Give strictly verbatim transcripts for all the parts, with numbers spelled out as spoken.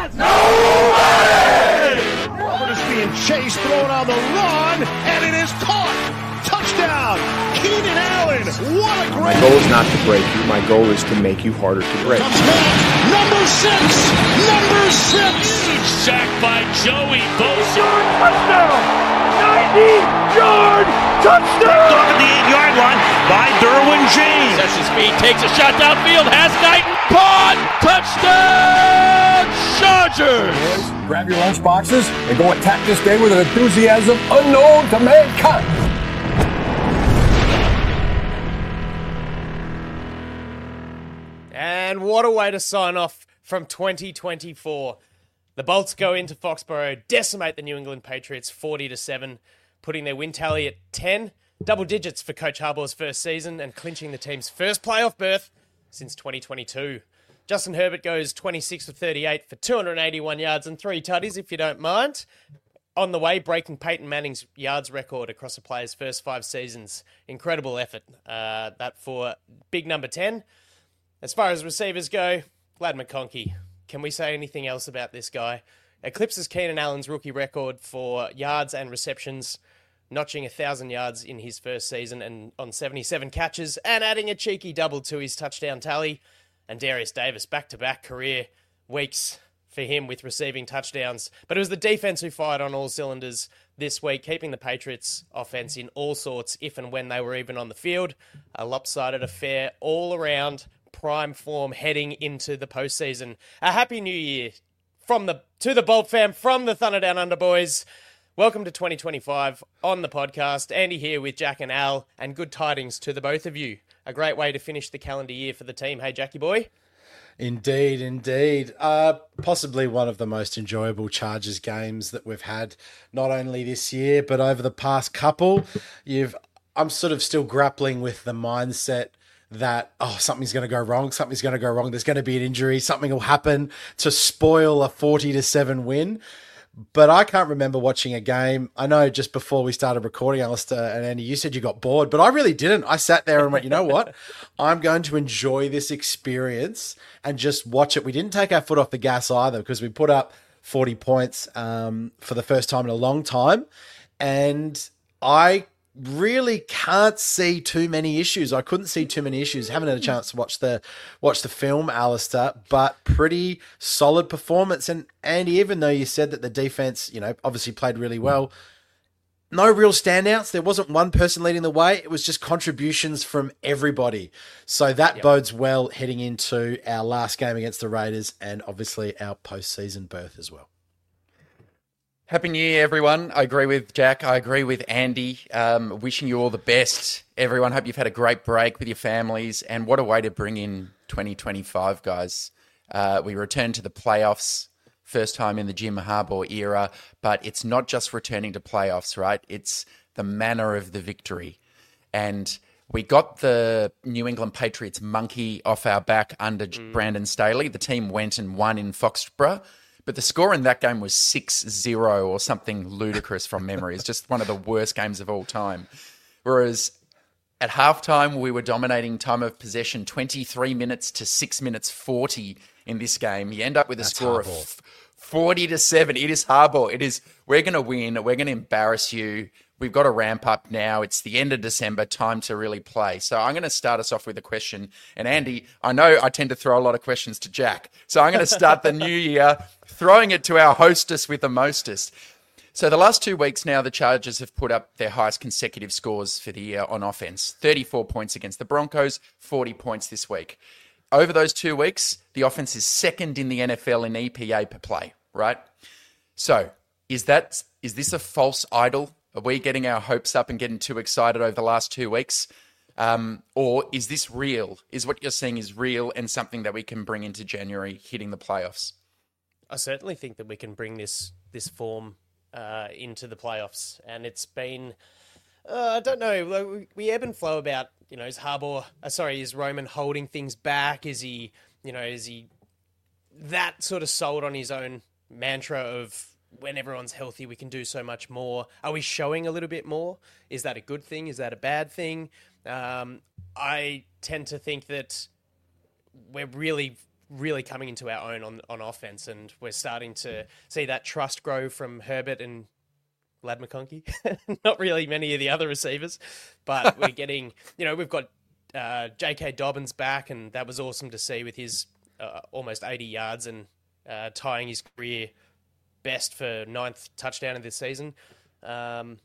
Nobody! Robert is being chased, thrown on the run, and it is caught. Touchdown, Keenan Allen. What a great... My goal is not to break you. My goal is to make you harder to break. Comes back. Number six. Number six. Huge sack by Joey Bosa. Touchdown. ninety-yard touchdown. Off at the eight-yard line by Derwin James. Sets his speed, takes a shot downfield, has Knighton. Caught. Touchdown, Chargers. Boys, grab your lunch boxes and go attack this game with an enthusiasm unknown to mankind. And what a way to sign off from twenty twenty-four. The Bolts go into Foxborough, decimate the New England Patriots forty to seven, putting their win tally at ten, double digits for Coach Harbaugh's first season and clinching the team's first playoff berth since twenty twenty-two. Justin Herbert goes twenty-six for thirty-eight for two hundred eighty-one yards and three tutties, if you don't mind. On the way, breaking Peyton Manning's yards record across a player's first five seasons. Incredible effort, uh, that for big number ten. As far as receivers go, Glad McConkey. Can we say anything else about this guy? Eclipses Keenan Allen's rookie record for yards and receptions, notching one thousand yards in his first season and on seventy-seven catches, and adding a cheeky double to his touchdown tally. And Darius Davis, back-to-back career weeks for him with receiving touchdowns. But it was the defense who fired on all cylinders this week, keeping the Patriots' offense in all sorts, if and when they were even on the field. A lopsided affair all around, prime form heading into the postseason. A happy new year from the to the Bolt fam, from the Thunder Down Under boys. Welcome to twenty twenty-five on the podcast. Andy here with Jack and Al, and good tidings to the both of you. A great way to finish the calendar year for the team. Hey, Jackie boy. Indeed, indeed. Uh, possibly one of the most enjoyable Chargers games that we've had, not only this year, but over the past couple. You've, I'm sort of still grappling with the mindset that, oh, something's going to go wrong, something's going to go wrong, there's going to be an injury, something will happen to spoil a forty to seven win. But I can't remember watching a game. I know just before we started recording, Alistair and Andy, you said you got bored, but I really didn't. I sat there and went, you know what? I'm going to enjoy this experience and just watch it. We didn't take our foot off the gas either, because we put up forty points um, for the first time in a long time. And I really can't see too many issues. I couldn't see too many issues. Haven't had a chance to watch the watch the film, Alistair, but pretty solid performance. And Andy, even though you said that the defense, you know, obviously played really well, no real standouts. There wasn't one person leading the way. It was just contributions from everybody. So that yep. bodes well heading into our last game against the Raiders and obviously our postseason berth as well. Happy New Year, everyone. I agree with Jack. I agree with Andy. Um, wishing you all the best, everyone. Hope you've had a great break with your families. And what a way to bring in twenty twenty-five, guys. Uh, we return to the playoffs, first time in the Jim Harbaugh era. But it's not just returning to playoffs, right? It's the manner of the victory. And we got the New England Patriots monkey off our back under mm. Brandon Staley. The team went and won in Foxborough. But the score in that game was six zero or something ludicrous from memory. It's just one of the worst games of all time. Whereas at halftime, we were dominating time of possession twenty-three minutes to six minutes forty in this game. You end up with a That's score Harbaugh. Of forty to seven. It is Harbaugh. It is, we're going to win. We're going to embarrass you. We've got to ramp up now. It's the end of December, time to really play. So I'm going to start us off with a question. And Andy, I know I tend to throw a lot of questions to Jack. So I'm going to start the new year throwing it to our hostess with the mostest. So the last two weeks now, the Chargers have put up their highest consecutive scores for the year on offense. thirty-four points against the Broncos, forty points this week. Over those two weeks, the offense is second in the N F L in E P A per play, right? So is that is this a false idol? Are we getting our hopes up and getting too excited over the last two weeks? Um, or is this real? Is what you're seeing is real and something that we can bring into January, hitting the playoffs? I certainly think that we can bring this this form uh, into the playoffs. And it's been, uh, I don't know, we, we ebb and flow about, you know, is Harbaugh, uh, sorry, is Roman holding things back? Is he, you know, is he that sort of sold on his own mantra of, when everyone's healthy, we can do so much more? Are we showing a little bit more? Is that a good thing? Is that a bad thing? Um, I tend to think that we're really really coming into our own on on offense, and we're starting to see that trust grow from Herbert and Lad McConkey. Not really many of the other receivers, but we're getting, you know, we've got uh, J K Dobbins back, and that was awesome to see with his uh, almost eighty yards and uh, tying his career best for ninth touchdown of this season. Um,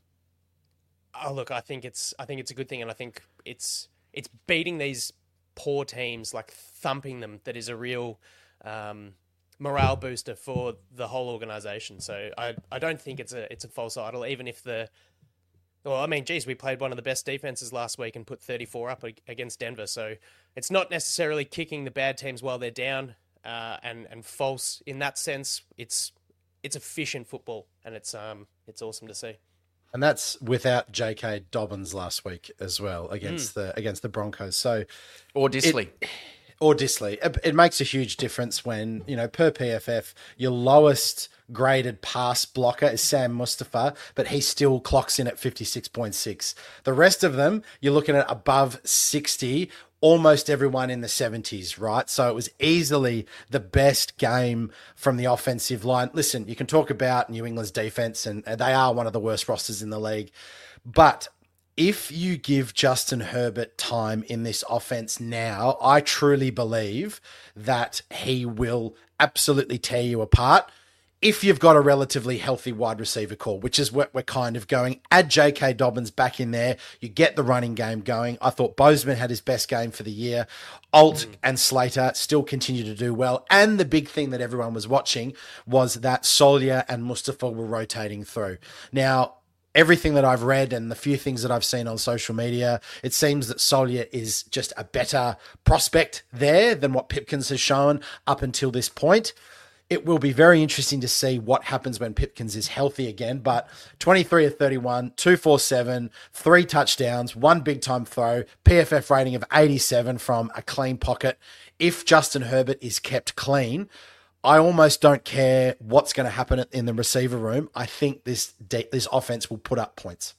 oh, look, I think it's I think it's a good thing, and I think it's it's beating these poor teams, like thumping them, that is a real um, morale booster for the whole organization. So I, I don't think it's a it's a false idol, even if the well, I mean, geez, we played one of the best defenses last week and put thirty-four up against Denver. So it's not necessarily kicking the bad teams while they're down uh, and and false in that sense. It's it's efficient football, and it's um it's awesome to see. And that's without J K Dobbins last week as well against mm. the against the Broncos. So, or Disley, it, or Disley. It, it makes a huge difference when, you know, per P F F, your lowest graded pass blocker is Sam Mustafa, but he still clocks in at fifty-six point six. The rest of them, you're looking at above sixty. Almost everyone in the seventies, right? So it was easily the best game from the offensive line. Listen, you can talk about New England's defense, and they are one of the worst rosters in the league. But if you give Justin Herbert time in this offense now, I truly believe that he will absolutely tear you apart. If you've got a relatively healthy wide receiver core, which is what we're kind of going, add J K Dobbins back in there. You get the running game going. I thought Bozeman had his best game for the year. Alt mm. and Slater still continue to do well. And the big thing that everyone was watching was that Solier and Mustafa were rotating through. Now, everything that I've read and the few things that I've seen on social media, it seems that Solier is just a better prospect there than what Pipkins has shown up until this point. It will be very interesting to see what happens when Pipkins is healthy again, but twenty-three of thirty-one, two forty-seven, three touchdowns, one big-time throw, P F F rating of eighty-seven from a clean pocket. If Justin Herbert is kept clean, I almost don't care what's going to happen in the receiver room. I think this this offense will put up points.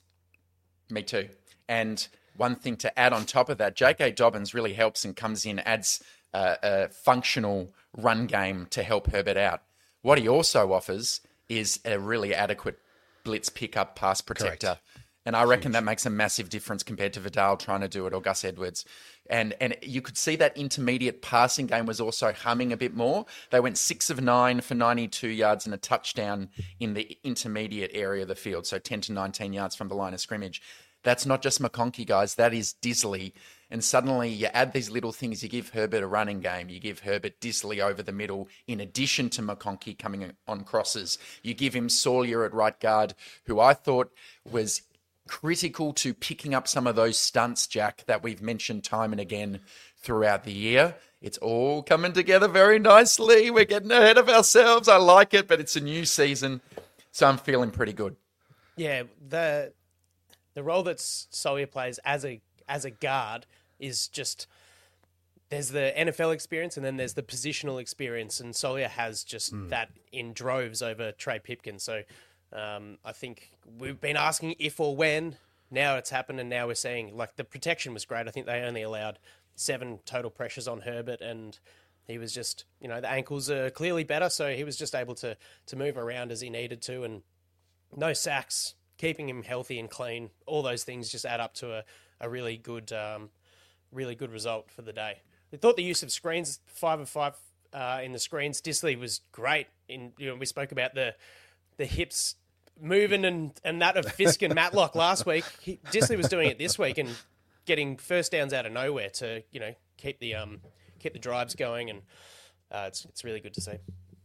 Me too. And one thing to add on top of that, J K Dobbins really helps and comes in, adds uh, a functional run game to help Herbert out. What he also offers is a really adequate blitz pickup pass protector. Correct. And I reckon Huge. That makes a massive difference compared to Vidal trying to do it or Gus Edwards. And and you could see that intermediate passing game was also humming a bit more. They went six of nine for ninety-two yards and a touchdown in the intermediate area of the field. So ten to nineteen yards from the line of scrimmage. That's not just McConkey, guys. That is Disley. And suddenly you add these little things. You give Herbert a running game. You give Herbert Disley over the middle in addition to McConkey coming on crosses. You give him Solier at right guard, who I thought was critical to picking up some of those stunts, Jack, that we've mentioned time and again throughout the year. It's all coming together very nicely. We're getting ahead of ourselves. I like it, but it's a new season, so I'm feeling pretty good. Yeah, the the role that Solier plays as a as a guard is just, there's the N F L experience and then there's the positional experience, and Solier has just mm. that in droves over Trey Pipkin. So um, I think we've been asking if or when. Now it's happened, and now we're seeing, like, the protection was great. I think they only allowed seven total pressures on Herbert, and he was just, you know, the ankles are clearly better, so he was just able to to move around as he needed to, and no sacks, keeping him healthy and clean. All those things just add up to a, a really good um, really good result for the day. I thought the use of screens, five of five uh, in the screens. Disley was great. In you know, we spoke about the the hips moving and, and that of Fisk and Matlock last week. He, Disley was doing it this week and getting first downs out of nowhere to, you know, keep the um keep the drives going, and uh, it's it's really good to see.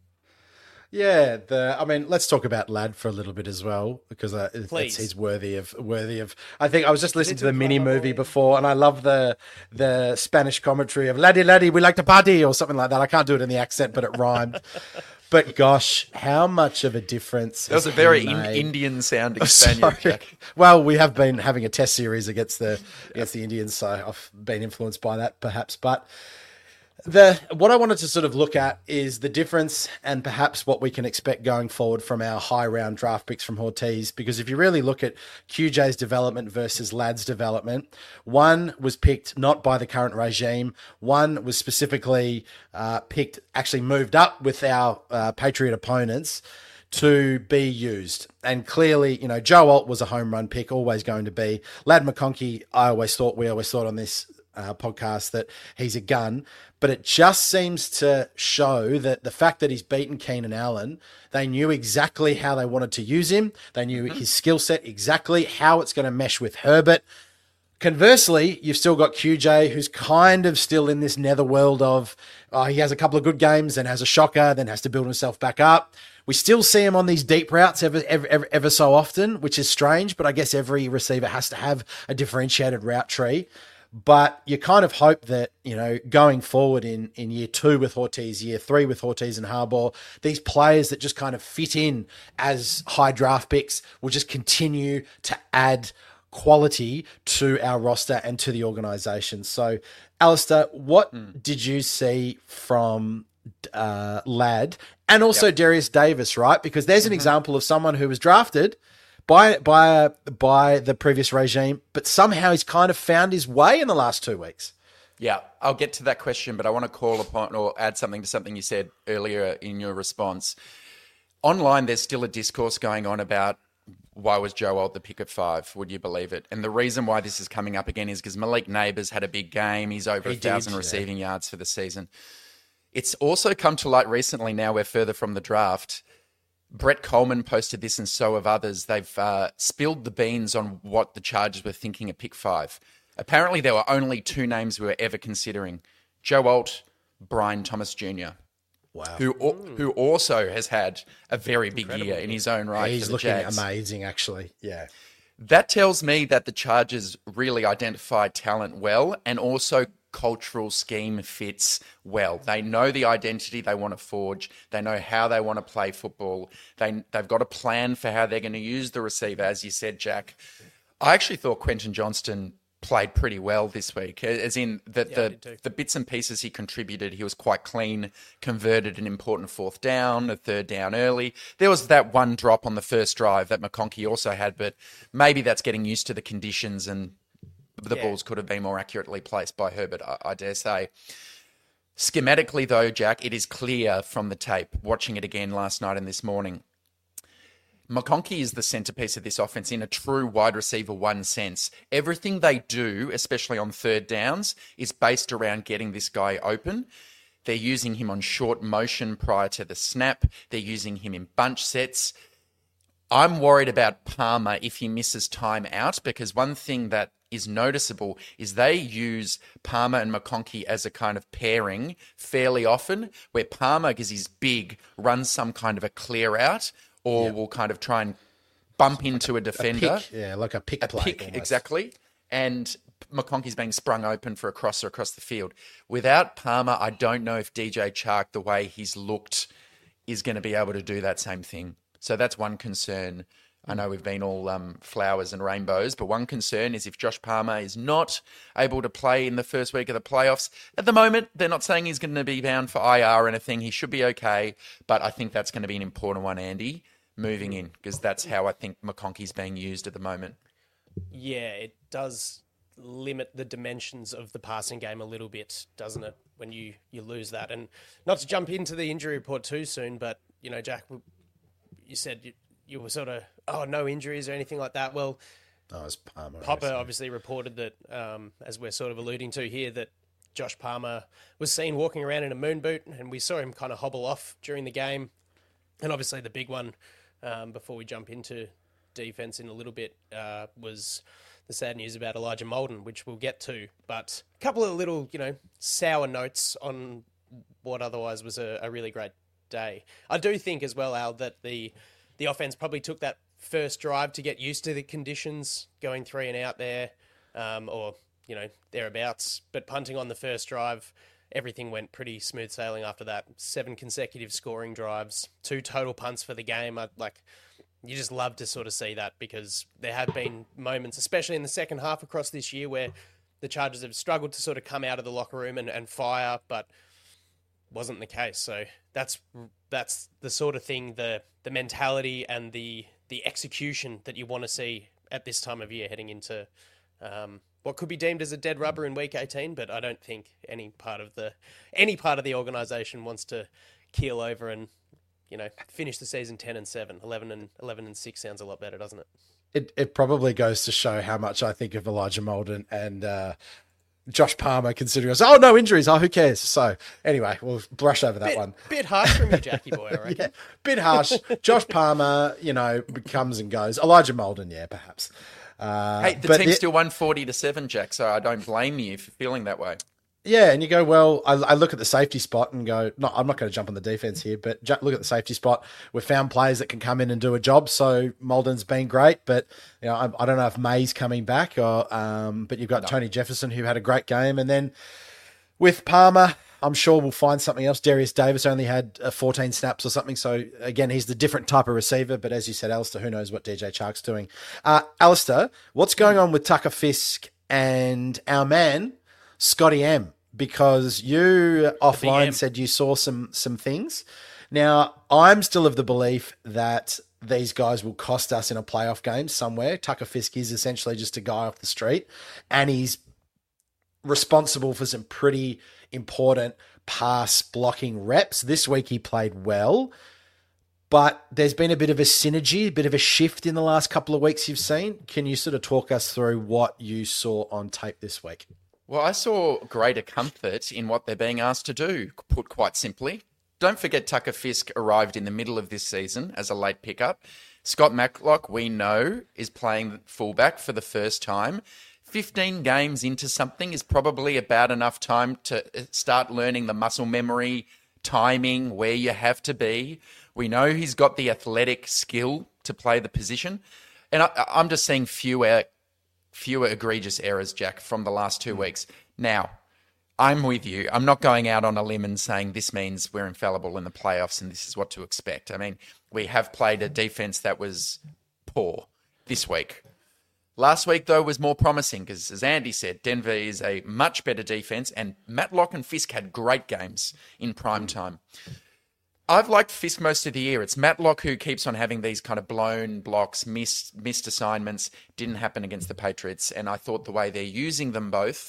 Yeah, the I mean, let's talk about Ladd for a little bit as well, because uh, it's, he's worthy of worthy of. I think I was just listening to the mini movie before, and I love the the Spanish commentary of "Laddie, laddie, we like to party" or something like that. I can't do it in the accent, but it rhymed. But gosh, how much of a difference! That was a very in, Indian sounding oh, Spaniard. Jack. Well, we have been having a test series against the against the Indians, so I've been influenced by that, perhaps. But The what I wanted to sort of look at is the difference and perhaps what we can expect going forward from our high round draft picks from Ortiz. Because if you really look at Q J's development versus Ladd's development, one was picked not by the current regime. One was specifically uh, picked, actually moved up with our uh, Patriot opponents to be used. And clearly, you know, Joe Alt was a home run pick, always going to be. Ladd McConkey, I always thought, we always thought on this uh, podcast that he's a gun. But it just seems to show that the fact that he's beaten Keenan Allen, they knew exactly how they wanted to use him. They knew his skill set exactly, how it's going to mesh with Herbert. Conversely, you've still got Q J, who's kind of still in this netherworld of uh, he has a couple of good games, then has a shocker, then has to build himself back up. We still see him on these deep routes ever, ever, ever, ever so often, which is strange, but I guess every receiver has to have a differentiated route tree. But you kind of hope that, you know, going forward in, in year two with Ortiz, year three with Ortiz and Harbaugh, these players that just kind of fit in as high draft picks will just continue to add quality to our roster and to the organization. So, Alistair, what mm. did you see from uh, Ladd and also yep. Darius Davis, right? Because there's an mm-hmm. example of someone who was drafted by by by the previous regime, but somehow he's kind of found his way in the last two weeks. Yeah, I'll get to that question, but I want to call upon or add something to something you said earlier in your response. Online, there's still a discourse going on about why was Joe Alt the pick at five? Would you believe it? And the reason why this is coming up again is because Malik Neighbours had a big game. He's over he a thousand did, receiving yeah. yards for the season. It's also come to light recently, now we're further from the draft. Brett Coleman posted this and so have others. They've uh, spilled the beans on what the Chargers were thinking at pick five. Apparently there were only two names we were ever considering. Joe Alt, Brian Thomas Junior Wow. Who who also has had a very big Incredible. year in his own right. He's for the looking Jags. amazing, actually. Yeah. That tells me that the Chargers really identify talent well and also cultural scheme fits well. They know the identity they want to forge. They know how they want to play football. They, they've got a plan for how they're going to use the receiver, as you said, Jack. I actually thought Quentin Johnston played pretty well this week, as in the, Yeah, the, the bits and pieces he contributed. He was quite clean, converted an important fourth down, a third down early. There was that one drop on the first drive that McConkey also had, but maybe that's getting used to the conditions and the yeah. balls could have been more accurately placed by Herbert, I, I dare say. Schematically, though, Jack, it is clear from the tape, watching it again last night and this morning, McConkey is the centerpiece of this offense in a true wide receiver one sense. Everything they do, especially on third downs, is based around getting this guy open. They're using him on short motion prior to the snap. They're using him in bunch sets. I'm worried about Palmer if he misses time out, because one thing that is noticeable is they use Palmer and McConkey as a kind of pairing fairly often, where Palmer, because he's big, runs some kind of a clear out, or yep. will kind of try and bump into a defender. A pick, yeah, like a pick a play. Pick, almost. exactly. And McConkey's being sprung open for a crosser across the field. Without Palmer, I don't know if D J Chark, the way he's looked, is going to be able to do that same thing. So that's one concern. I know we've been all um, flowers and rainbows, but one concern is if Josh Palmer is not able to play in the first week of the playoffs. At the moment, they're not saying he's going to be bound for I R or anything. He should be okay, but I think that's going to be an important one, Andy, moving in, because that's how I think McConkey's being used at the moment. Yeah, it does limit the dimensions of the passing game a little bit, doesn't it, when you, you lose that? And not to jump into the injury report too soon, but, you know, Jack, you said you, you were sort of, oh, no injuries or anything like that. Well, oh, it was Palmer, Popper obviously reported that, um, as we're sort of alluding to here, that Josh Palmer was seen walking around in a moon boot, and we saw him kind of hobble off during the game. And obviously the big one, um, before we jump into defense in a little bit, uh, was the sad news about Elijah Molden, which we'll get to. But a couple of little, you know, sour notes on what otherwise was a, a really great day. I do think as well, Al, that the the offense probably took that first drive to get used to the conditions, going three and out there, um, or, you know, thereabouts. But punting on the first drive, everything went pretty smooth sailing after that. Seven consecutive scoring drives, two total punts for the game. I, like, you just love to sort of see that, because there have been moments, especially in the second half across this year, where the Chargers have struggled to sort of come out of the locker room and, and fire. But wasn't the case. So that's that's the sort of thing, the the mentality and the the execution that you want to see at this time of year, heading into um, what could be deemed as a dead rubber in week eighteen. But I don't think any part of the any part of the organisation wants to keel over and, you know, finish the season ten and seven. eleven and eleven and six sounds a lot better, doesn't it? It it probably goes to show how much I think of Elijah Molden and uh, Josh Palmer, considering us. Oh, no injuries. Oh, who cares? So anyway, we'll brush over that bit, one. Bit harsh from you, Jackie boy, I reckon. Yeah, bit harsh. Josh Palmer, you know, comes and goes. Elijah Molden, yeah, perhaps. Uh, Hey, the but team the- still won forty to seven, Jack, so I don't blame you for feeling that way. Yeah, and you go, well, I, I look at the safety spot and go, no, I'm not going to jump on the defense here, but ju- look at the safety spot. We've found players that can come in and do a job, so Molden's been great, but you know, I, I don't know if May's coming back, or um, but you've got no. Tony Jefferson, who had a great game, and then with Palmer, I'm sure we'll find something else. Darius Davis only had uh, fourteen snaps or something, so again, he's the different type of receiver, but as you said, Alistair, who knows what D J Chark's doing. Uh, Alistair, what's going on with Tucker Fisk and our man, Scotty M? Because you offline said you saw some some things. Now, I'm still of the belief that these guys will cost us in a playoff game somewhere. Tucker Fisk is essentially just a guy off the street, and he's responsible for some pretty important pass blocking reps. This week he played well, but there's been a bit of a synergy, a bit of a shift in the last couple of weeks you've seen. Can you sort of talk us through what you saw on tape this week? Well, I saw greater comfort in what they're being asked to do, put quite simply. Don't forget Tucker Fisk arrived in the middle of this season as a late pickup. Scott Matlock, we know, is playing fullback for the first time. fifteen games into something is probably about enough time to start learning the muscle memory, timing, where you have to be. We know he's got the athletic skill to play the position. And I, I'm just seeing fewer fewer egregious errors, Jack, from the last two weeks. Now, I'm with you. I'm not going out on a limb and saying this means we're infallible in the playoffs and this is what to expect. I mean, we have played a defense that was poor this week. Last week, though, was more promising because, as Andy said, Denver is a much better defense, and Matlock and Fisk had great games in prime time. I've liked Fisk most of the year. It's Matlock who keeps on having these kind of blown blocks, missed missed assignments. Didn't happen against the Patriots. And I thought the way they're using them both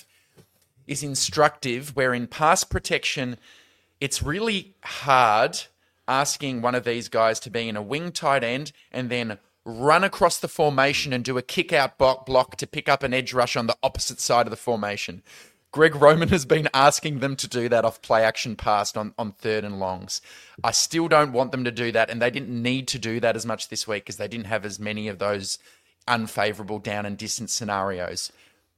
is instructive, where in pass protection, it's really hard asking one of these guys to be in a wing tight end and then run across the formation and do a kick-out block to pick up an edge rush on the opposite side of the formation. Greg Roman has been asking them to do that off play-action pass on, on third and longs. I still don't want them to do that, and they didn't need to do that as much this week because they didn't have as many of those unfavourable down and distance scenarios.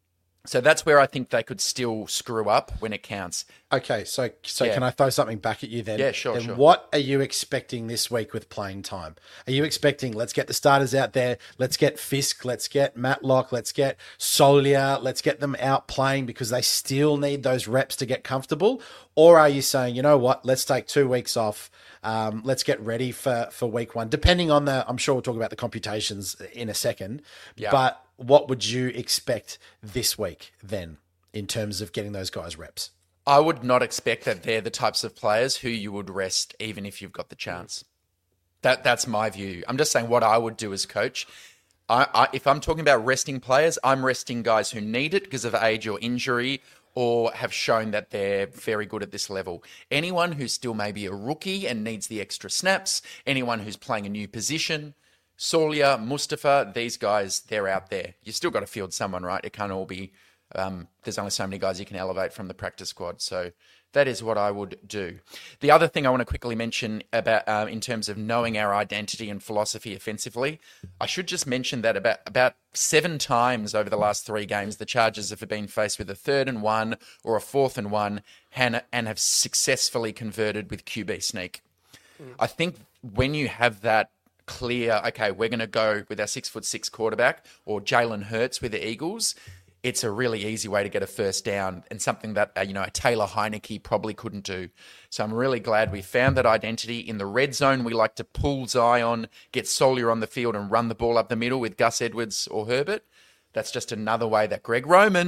So that's where I think they could still screw up when it counts. Okay, so so Yeah. can I throw something back at you then? Yeah, sure, And sure. what are you expecting this week with playing time? Are you expecting, let's get the starters out there, let's get Fisk, let's get Matlock, let's get Solia, let's get them out playing because they still need those reps to get comfortable? Or are you saying, you know what, let's take two weeks off, um, let's get ready for, for week one, depending on the, I'm sure we'll talk about the computations in a second, Yeah. but what would you expect this week then in terms of getting those guys reps? I would not expect that they're the types of players who you would rest even if you've got the chance. That That's my view. I'm just saying what I would do as coach. I, I, if I'm talking about resting players, I'm resting guys who need it because of age or injury or have shown that they're very good at this level. Anyone who's still maybe a rookie and needs the extra snaps, anyone who's playing a new position, Solia, Mustafa, these guys, they're out there. You still got to field someone, right? It can't all be, um, there's only so many guys you can elevate from the practice squad. So that is what I would do. The other thing I want to quickly mention about, um, in terms of knowing our identity and philosophy offensively, I should just mention that about, about seven times over the last three games, the Chargers have been faced with a third and one or a fourth and one and, and have successfully converted with Q B sneak. Mm. I think when you have that clear, okay, we're going to go with our six foot six quarterback or Jalen Hurts with the Eagles, it's a really easy way to get a first down and something that, uh, you know, a Taylor Heineke probably couldn't do. So I'm really glad we found that identity. In the red zone, we like to pull Zion, get Solia on the field and run the ball up the middle with Gus Edwards or Herbert. That's just another way that Greg Roman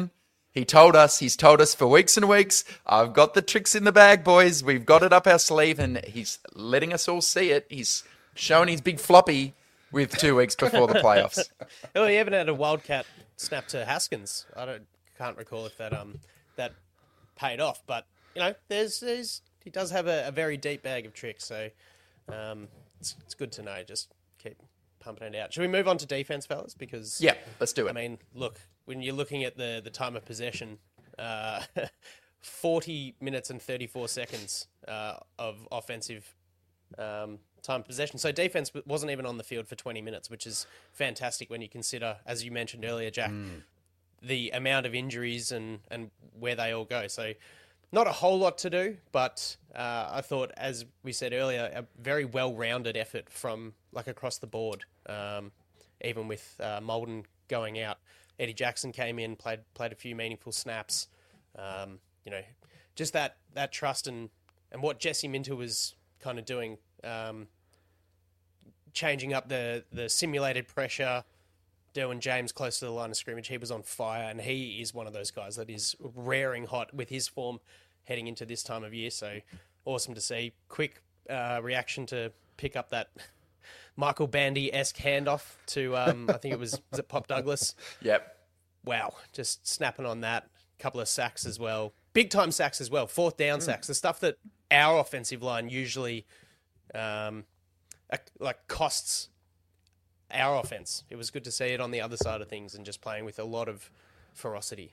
He told us, he's told us for weeks and weeks, I've got the tricks in the bag, boys. We've got it up our sleeve, and he's letting us all see it. He's showing his big floppy with two weeks before the playoffs. Oh, he even had a wildcat snap to Haskins. I don't can't recall if that um that paid off, but you know, there's there's he does have a, a very deep bag of tricks, so um it's it's good to know. Just keep pumping it out. Should we move on to defense, fellas? Because yeah, let's do it. I mean, look, when you're looking at the the time of possession, uh, forty minutes and thirty-four seconds uh, of offensive um, time of possession. So defense wasn't even on the field for twenty minutes, which is fantastic when you consider, as you mentioned earlier, Jack, mm. the amount of injuries and, and where they all go. So not a whole lot to do, but uh, I thought, as we said earlier, a very well-rounded effort from like across the board, um, even with uh, Molden going out. Eddie Jackson came in, played played a few meaningful snaps. Um, you know, just that that trust and, and what Jesse Minter was kind of doing, um, changing up the, the simulated pressure. Derwin James close to the line of scrimmage, he was on fire, and he is one of those guys that is raring hot with his form heading into this time of year. So awesome to see. Quick uh, reaction to pick up that Michael Bandy-esque handoff to, um, I think it was, was it Pop Douglas? Yep. Wow, just snapping on that. Couple of sacks as well. Big time sacks as well. Fourth down mm. sacks. The stuff that our offensive line usually um, like costs our offense. It was good to see it on the other side of things and just playing with a lot of ferocity.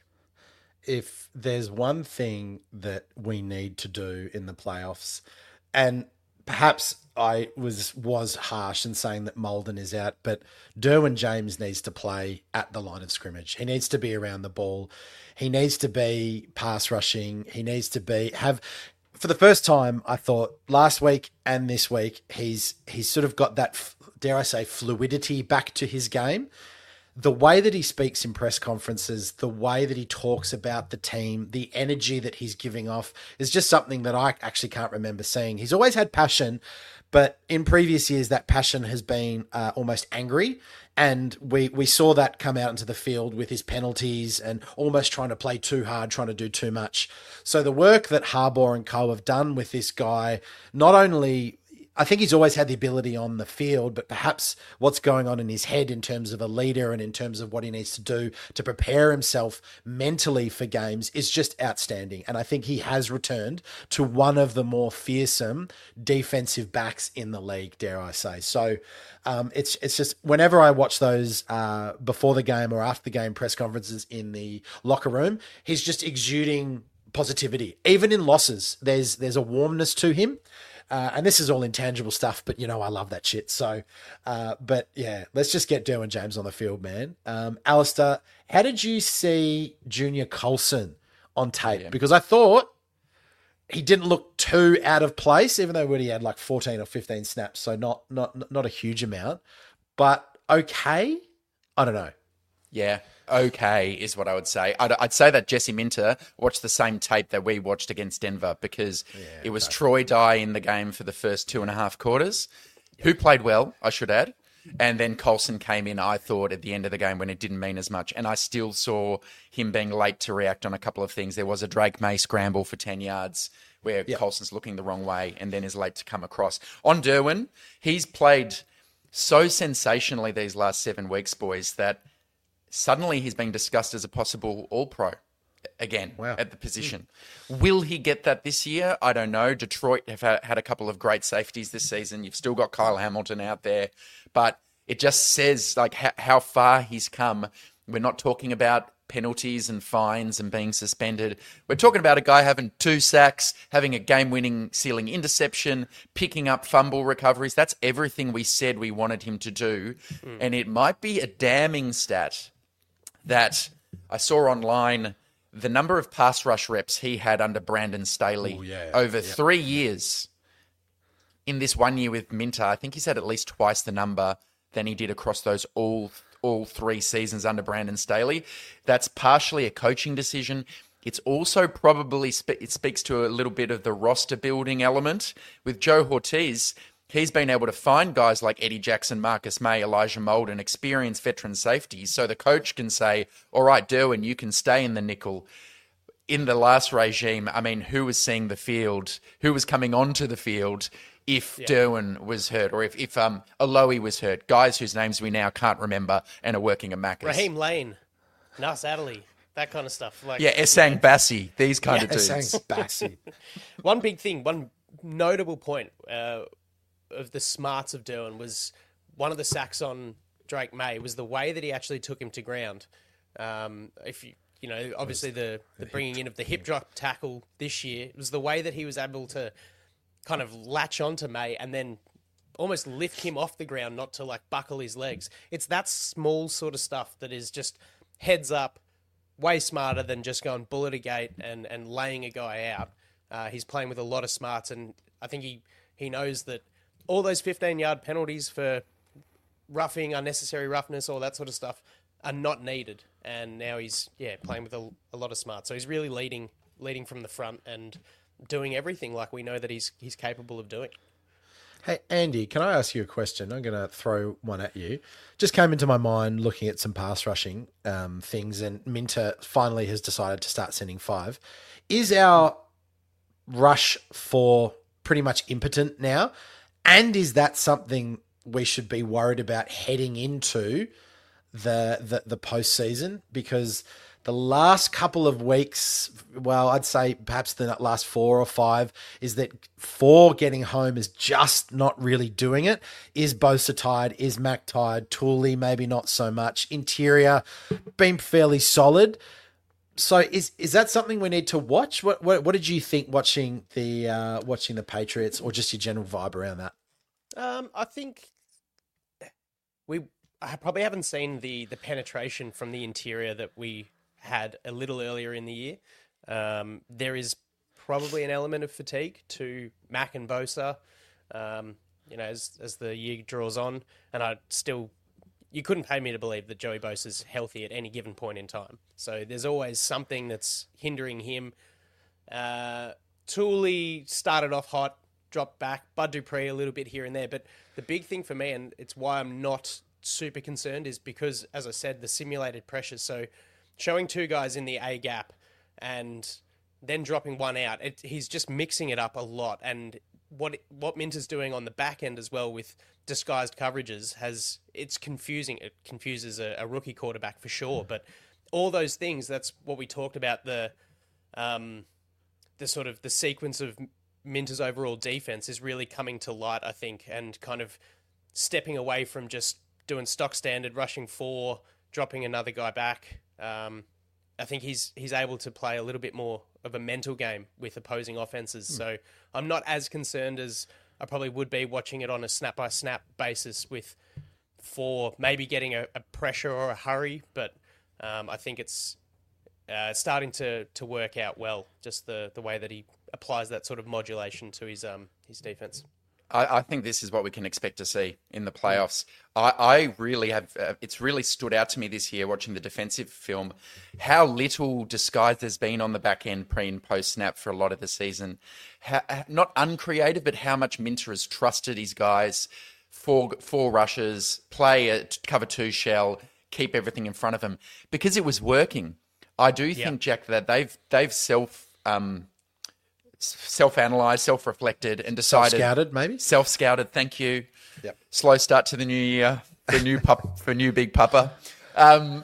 If there's one thing that we need to do in the playoffs, and perhaps I was was harsh in saying that Molden is out, but Derwin James needs to play at the line of scrimmage. He needs to be around the ball. He needs to be pass rushing. He needs to be have. For the first time, I thought last week and this week, he's he's sort of got that, dare I say, fluidity back to his game. The way that he speaks in press conferences, the way that he talks about the team, the energy that he's giving off is just something that I actually can't remember seeing. He's always had passion, but in previous years, that passion has been uh, almost angry. And we, we saw that come out into the field with his penalties and almost trying to play too hard, trying to do too much. So the work that Harbaugh and co have done with this guy, not only, I think he's always had the ability on the field, but perhaps what's going on in his head in terms of a leader and in terms of what he needs to do to prepare himself mentally for games is just outstanding. And I think he has returned to one of the more fearsome defensive backs in the league, dare I say. So um, it's it's just whenever I watch those uh, before the game or after the game press conferences in the locker room, he's just exuding positivity. Even in losses, there's there's a warmness to him. Uh, and this is all intangible stuff, but, you know, I love that shit. So, uh, but, yeah, let's just get Derwin James on the field, man. Um, Alistair, how did you see Junior Colson on tape? Yeah. Because I thought he didn't look too out of place, even though he had like fourteen or fifteen snaps, so not not not a huge amount. But okay? I don't know. Yeah, okay is what I would say. I'd, I'd say that Jesse Minter watched the same tape that we watched against Denver because yeah, it was okay. Troy Dye in the game for the first two and a half quarters, yep. who played well, I should add. And then Colson came in, I thought, at the end of the game when it didn't mean as much. And I still saw him being late to react on a couple of things. There was a Drake May scramble for ten yards where yep. Colson's looking the wrong way and then is late to come across. On Derwin, he's played so sensationally these last seven weeks, boys, that suddenly he's being discussed as a possible All-Pro again wow. at the position. Mm. Will he get that this year? I don't know. Detroit have had a couple of great safeties this season. You've still got Kyle Hamilton out there. But it just says like how, how far he's come. We're not talking about penalties and fines and being suspended. We're talking about a guy having two sacks, having a game-winning ceiling interception, picking up fumble recoveries. That's everything we said we wanted him to do. Mm. And it might be a damning stat that I saw online, the number of pass rush reps he had under Brandon Staley Ooh, yeah, over yeah. three years. In this one year with Minter, I think he's had at least twice the number than he did across those all all three seasons under Brandon Staley. That's partially a coaching decision. It's also probably, spe- it speaks to a little bit of the roster building element. With Joe Ortiz, he's been able to find guys like Eddie Jackson, Marcus May, Elijah Molden, experienced veteran safeties, so the coach can say, all right, Derwin, you can stay in the nickel. In the last regime, I mean, who was seeing the field? Who was coming onto the field if yeah. Derwin was hurt or if, if um, Alohi was hurt? Guys whose names we now can't remember and are working at Macca's. Raheem Lane, Nas Adderley, that kind of stuff. Like, yeah, Essang Bassi, these kind yeah, of dudes. Essang Bassi. One big thing, one notable point uh, of the smarts of Derwin was one of the sacks on Drake May was the way that he actually took him to ground. Um, if you... You know, obviously the, the bringing in of the hip drop tackle this year, it was the way that he was able to kind of latch onto May and then almost lift him off the ground, not to like buckle his legs. It's that small sort of stuff that is just heads up, way smarter than just going bullet a gate and, and laying a guy out. Uh, he's playing with a lot of smarts, and I think he, he knows that all those fifteen-yard penalties for roughing, unnecessary roughness, all that sort of stuff are not needed. And now he's yeah playing with a, a lot of smarts. So he's really leading leading from the front and doing everything like we know that he's he's capable of doing. Hey, Andy, can I ask you a question? I'm going to throw one at you. Just came into my mind looking at some pass rushing um, things, and Minter finally has decided to start sending five. Is our rush four pretty much impotent now? And is that something we should be worried about heading into the the, the postseason? Because the last couple of weeks, well, I'd say perhaps the last four or five, is that four getting home is just not really doing it. Is Bosa tired? Is Mac tired? Tooley maybe not so much. Interior been fairly solid. So is is that something we need to watch? What what, what did you think watching the uh, watching the Patriots, or just your general vibe around that? Um, I think we I probably haven't seen the the penetration from the interior that we had a little earlier in the year. Um, there is probably an element of fatigue to Mac and Bosa, um, you know, as as the year draws on, and I still. You couldn't pay me to believe that Joey Bosa's healthy at any given point in time. So there's always something that's hindering him. Uh, Tooley started off hot, dropped back. Bud Dupree a little bit here and there. But the big thing for me, and it's why I'm not super concerned, is because, as I said, the simulated pressures. So showing two guys in the A gap and then dropping one out, it, he's just mixing it up a lot. And what what Minter's doing on the back end as well with disguised coverages has it's confusing. It confuses a, a rookie quarterback for sure. But all those things, that's what we talked about, the um, the sort of the sequence of Minter's overall defense is really coming to light, I think, and kind of stepping away from just doing stock standard, rushing four, dropping another guy back. Um, I think he's he's able to play a little bit more of a mental game with opposing offenses. Mm. So I'm not as concerned as I probably would be watching it on a snap-by-snap basis with four, maybe getting a, a pressure or a hurry. But um, I think it's uh, starting to, to work out well, just the, the way that he applies that sort of modulation to his um his defense. I, I think this is what we can expect to see in the playoffs. I, I really have, uh, it's really stood out to me this year watching the defensive film, how little disguise there's been on the back end pre and post snap for a lot of the season. How, not uncreative, but how much Minter has trusted his guys, four, four rushes, play a cover two shell, keep everything in front of him, because it was working. I do think, yep. Jack, that they've, they've self, um, self-analysed, self-reflected, and decided... Self-scouted, maybe? Self-scouted, thank you. Yep. Slow start to the new year for new pup, for new big pupper. Um,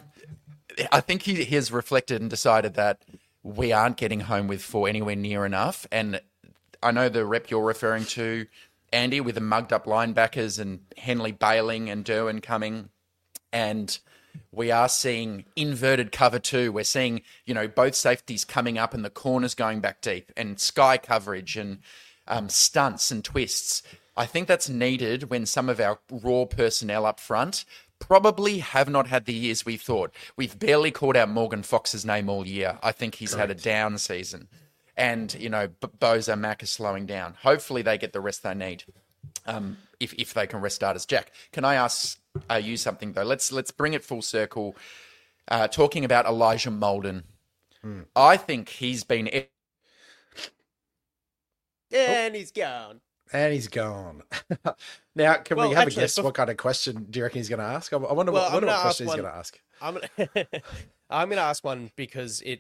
I think he, he has reflected and decided that we aren't getting home with four anywhere near enough. And I know the rep you're referring to, Andy, with the mugged-up linebackers and Henley bailing and Derwin coming, and... we are seeing inverted cover two. We're seeing, you know, both safeties coming up and the corners going back deep, and sky coverage and um, stunts and twists. I think that's needed when some of our raw personnel up front probably have not had the years we thought. We've barely called out Morgan Fox's name all year. I think he's Correct. had a down season. And, you know, B- Bosa, Mac is slowing down. Hopefully they get the rest they need. Um, if if they can rest starters. Jack, can I ask uh, you something though? Let's let's bring it full circle. Uh, talking about Elijah Molden, hmm. I think he's been. And he's gone. And he's gone. Now, can Well, we have actually, a guess bef- what kind of question do you reckon he's going to ask? I I wonder Well, what, I'm wonder gonna what question ask he's one- going to ask. I'm gonna, I'm gonna ask one because it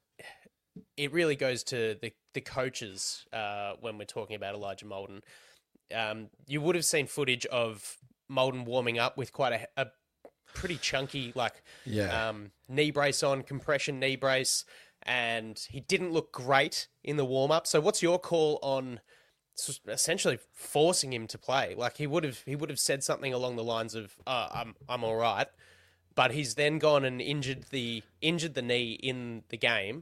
it really goes to the the coaches uh, when we're talking about Elijah Molden. Um, you would have seen footage of Molden warming up with quite a, a pretty chunky like Yeah. um, knee brace on, compression knee brace, and he didn't look great in the warm up. So, what's your call on s- essentially forcing him to play? Like he would have he would have said something along the lines of uh, "I'm I'm all right." But he's then gone and injured the injured the knee in the game,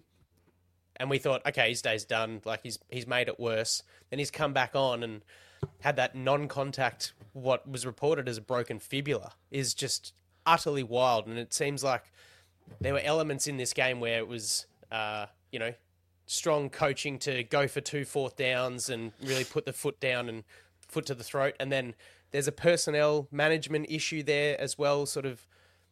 and we thought, okay, his day's done. Like he's he's made it worse. Then he's come back on and had that non-contact, what was reported as a broken fibula, is just utterly wild. And it seems like there were elements in this game where it was, uh, you know, strong coaching to go for two fourth downs and really put the foot down and foot to the throat, and then there's a personnel management issue there as well, sort of.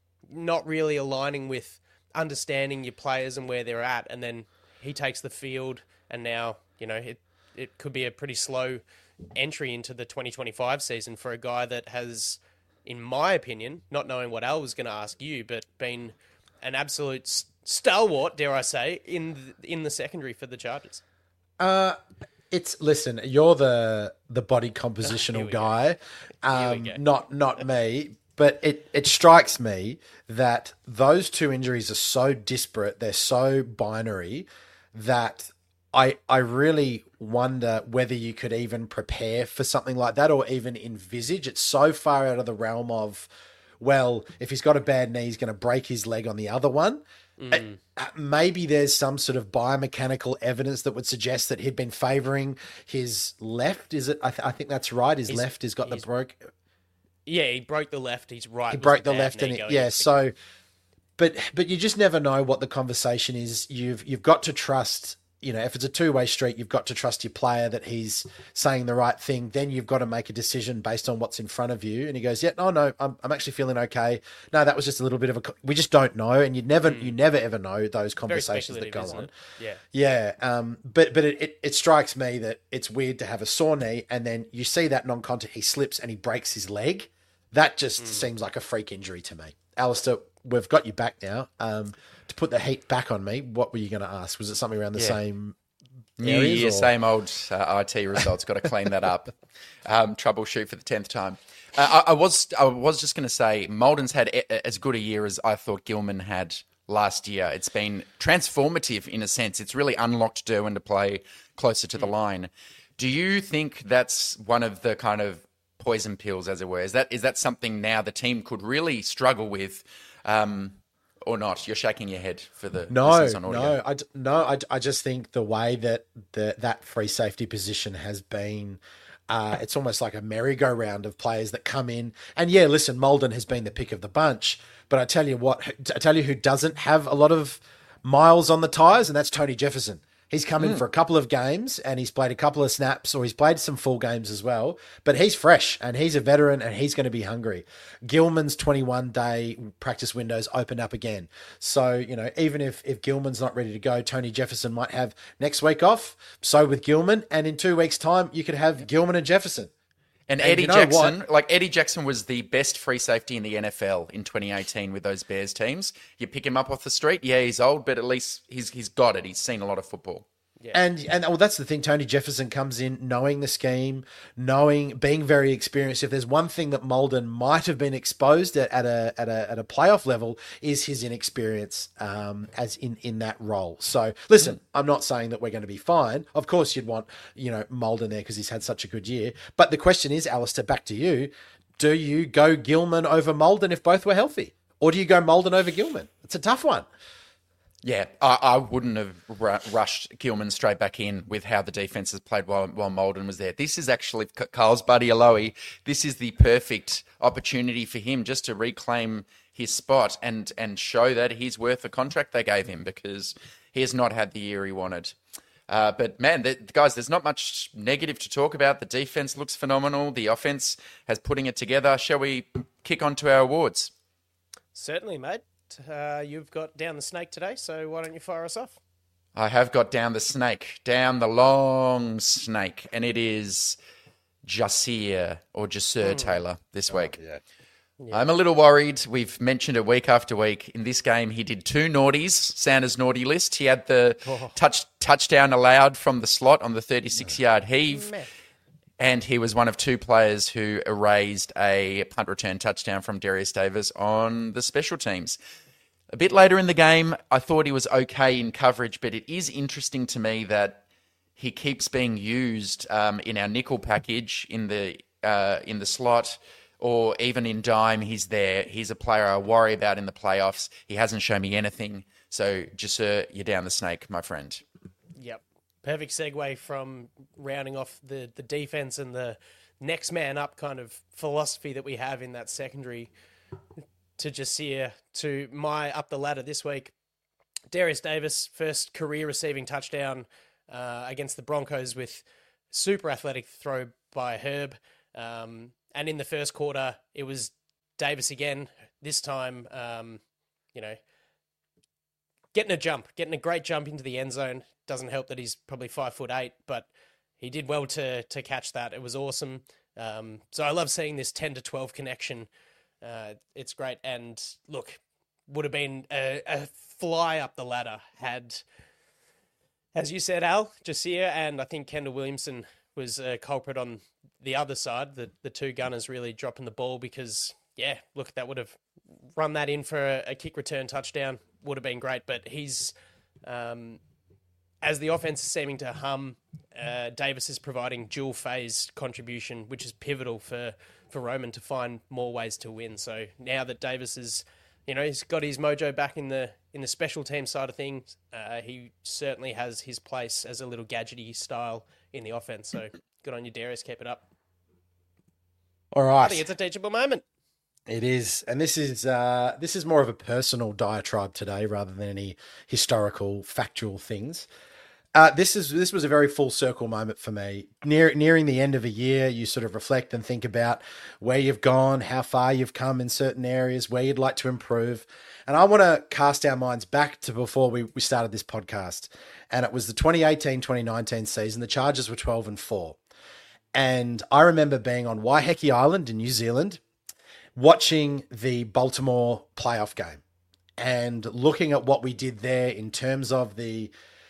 Not really aligning with understanding your players and where they're at, and then he takes the field, and now you know it. It could be a pretty slow entry into the twenty twenty-five season for a guy that has, in my opinion, not knowing what Al was going to ask you, but been an absolute s- stalwart, dare I say, in the, in the secondary for the Chargers. Uh, it's listen. You're the the body compositional guy, um, not not me. But it, it strikes me that those two injuries are so disparate, they're so binary, that I I really wonder whether you could even prepare for something like that or even envisage. It's so far out of the realm of, well, if he's got a bad knee, he's going to break his leg on the other one. Mm. Uh, maybe there's some sort of biomechanical evidence that would suggest that he'd been favouring his left. Is it? I, th- I think that's right. His he's, left has got the broke... Yeah, he broke the left. He's right. He broke the left, and it, yeah. So, but but you just never know what the conversation is. You've you've got to trust. You know, if it's a two way street, you've got to trust your player that he's saying the right thing. Then you've got to make a decision based on what's in front of you. And he goes, "Yeah, no, no, I'm I'm actually feeling okay. No, that was just a little bit of a. We just don't know, and you never mm. you never ever know those conversations that go on. It? Yeah, yeah. Um, but but it, it it strikes me that it's weird to have a sore knee, and then you see that non contact. He slips and he breaks his leg. That just mm. seems like a freak injury to me. Alistair, we've got you back now. Um, to put the heat back on me, what were you going to ask? Was it something around the yeah. same New Year, or? Same old uh, I T results. Got to clean that up. Um, troubleshoot for the tenth time. Uh, I, I was I was just going to say, Molden's had a, as good a year as I thought Gilman had last year. It's been transformative in a sense. It's really unlocked Derwin to play closer to mm. the line. Do you think that's one of the kind of poison pills, as it were? Is that is that something now the team could really struggle with, um, or not? You're shaking your head for the no, listeners on audio. no, I no, I, I just think the way that the that free safety position has been, uh, it's almost like a merry-go-round of players that come in. And yeah, listen, Molden has been the pick of the bunch, but I tell you what, I tell you who doesn't have a lot of miles on the tires, and that's Tony Jefferson. He's come in mm. for a couple of games and he's played a couple of snaps, or he's played some full games as well, but he's fresh and he's a veteran and he's going to be hungry. Gilman's twenty-one day practice windows opened up again. So, you know, even if, if Gilman's not ready to go, Tony Jefferson might have next week off. So with Gilman, and in two weeks time, you could have Gilman and Jefferson. And, and Eddie you know Jackson, what? like Eddie Jackson was the best free safety in the N F L in twenty eighteen with those Bears teams. You pick him up off the street, yeah, he's old, but at least he's he's got it. He's seen a lot of football. Yeah. And and well, that's the thing. Tony Jefferson comes in knowing the scheme, knowing, being very experienced. If there's one thing that Molden might have been exposed at, at a at a at a playoff level, is his inexperience um, as in, in that role. So listen, mm-hmm. I'm not saying that we're going to be fine. Of course, you'd want you know Molden there because he's had such a good year. But the question is, Alistair, back to you: do you go Gilman over Molden if both were healthy, or do you go Molden over Gilman? It's a tough one. Yeah, I, I wouldn't have r- rushed Gilman straight back in with how the defense has played while, while Molden was there. This is actually Carl's buddy Alohi. This is the perfect opportunity for him just to reclaim his spot and and show that he's worth the contract they gave him, because he has not had the year he wanted. Uh, but man, the, guys, there's not much negative to talk about. The defense looks phenomenal. The offense has putting it together. Shall we kick on to our awards? Certainly, mate. Uh, you've got down the snake today, so why don't you fire us off? I have got down the snake, down the long snake, and it is Jasir or Jasir Taylor this week. Yeah. I'm a little worried. We've mentioned it week after week. In this game, he did two naughties, Santa's naughty list. He had the touch touchdown allowed from the slot on the thirty-six-yard heave, and he was one of two players who erased a punt return touchdown from Darius Davis on the special teams. A bit later in the game, I thought he was okay in coverage, but it is interesting to me that he keeps being used um, in our nickel package in the uh, in the slot, or even in dime. He's there. He's a player I worry about in the playoffs. He hasn't shown me anything. So, Jasir, you're down the snake, my friend. Yep. Perfect segue from rounding off the, the defense and the next man up kind of philosophy that we have in that secondary to Jasir, to my up the ladder this week. Darius Davis, first career receiving touchdown uh, against the Broncos with super athletic throw by Herb. Um, and in the first quarter, it was Davis again, this time, um, you know, getting a jump, getting a great jump into the end zone. Doesn't help that he's probably five foot eight, but he did well to to catch that. It was awesome. Um, so I love seeing this ten to twelve connection. Uh, it's great. And look, would have been a, a fly up the ladder had, as you said, Al, Jasir, and I think Kendall Williamson was a culprit on the other side, the, the two gunners really dropping the ball because, yeah, look, that would have run that in for a, a kick return touchdown. Would have been great. But he's, um, as the offense is seeming to hum, uh, Davis is providing dual phase contribution, which is pivotal for, for Roman to find more ways to win. So now that Davis is, you know, he's got his mojo back in the in the special team side of things, uh, he certainly has his place as a little gadgety style in the offense. So good on you, Darius. Keep it up. All right. I think it's a teachable moment. It is, and this is uh, this is more of a personal diatribe today rather than any historical, factual things. Uh, this is this was a very full circle moment for me. Near nearing the end of a year, you sort of reflect and think about where you've gone, how far you've come in certain areas, where you'd like to improve. And I want to cast our minds back to before we, we started this podcast. And it was the twenty eighteen twenty nineteen season. The Chargers were twelve and four. And I remember being on Waiheke Island in New Zealand, watching the Baltimore playoff game and looking at what we did there in terms of the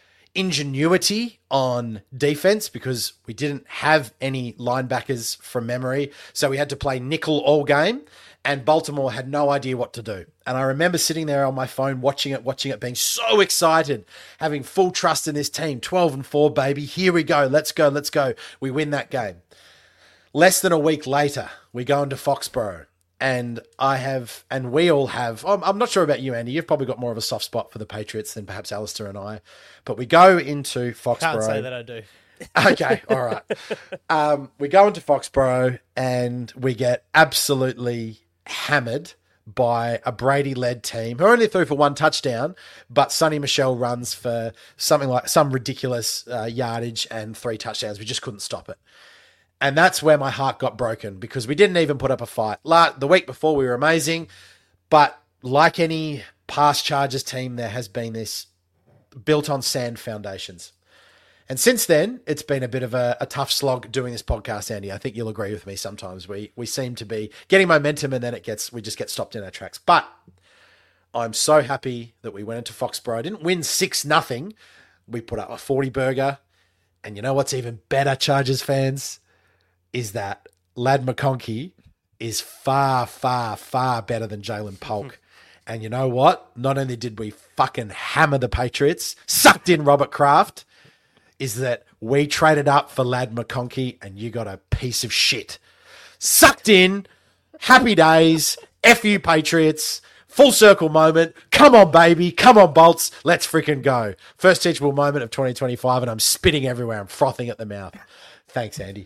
ingenuity on defense, because we didn't have any linebackers from memory. So we had to play nickel all game, and Baltimore had no idea what to do. And I remember sitting there on my phone, watching it, watching it, being so excited, having full trust in this team. twelve and four, baby. Here we go. Let's go. Let's go. We win that game. Less than a week later, we go into Foxborough. And I have, and we all have, I'm, I'm not sure about you, Andy. You've probably got more of a soft spot for the Patriots than perhaps Alistair and I. But we go into Foxborough. Can't say that I do. Okay, all right. Um, we go into Foxborough and we get absolutely hammered by a Brady-led team who only threw for one touchdown, but Sonny Michel runs for something like some ridiculous uh, yardage and three touchdowns. We just couldn't stop it. And that's where my heart got broken, because we didn't even put up a fight. La- the week before, we were amazing. But like any past Chargers team, there has been this built on sand foundations. And since then, it's been a bit of a, a tough slog doing this podcast, Andy. I think you'll agree with me sometimes. We we seem to be getting momentum, and then it gets we just get stopped in our tracks. But I'm so happy that we went into Foxborough. I didn't win six nothing. We put up a forty burger. And you know what's even better, Chargers fans? Is that Ladd McConkey is far, far, far better than Jalen Polk. And you know what? Not only did we fucking hammer the Patriots, sucked in Robert Kraft, is that we traded up for Ladd McConkey and you got a piece of shit. Sucked in, happy days, F you Patriots, full circle moment. Come on, baby. Come on, Bolts. Let's freaking go. First teachable moment of twenty twenty-five, and I'm spitting everywhere. I'm frothing at the mouth. Thanks, Andy.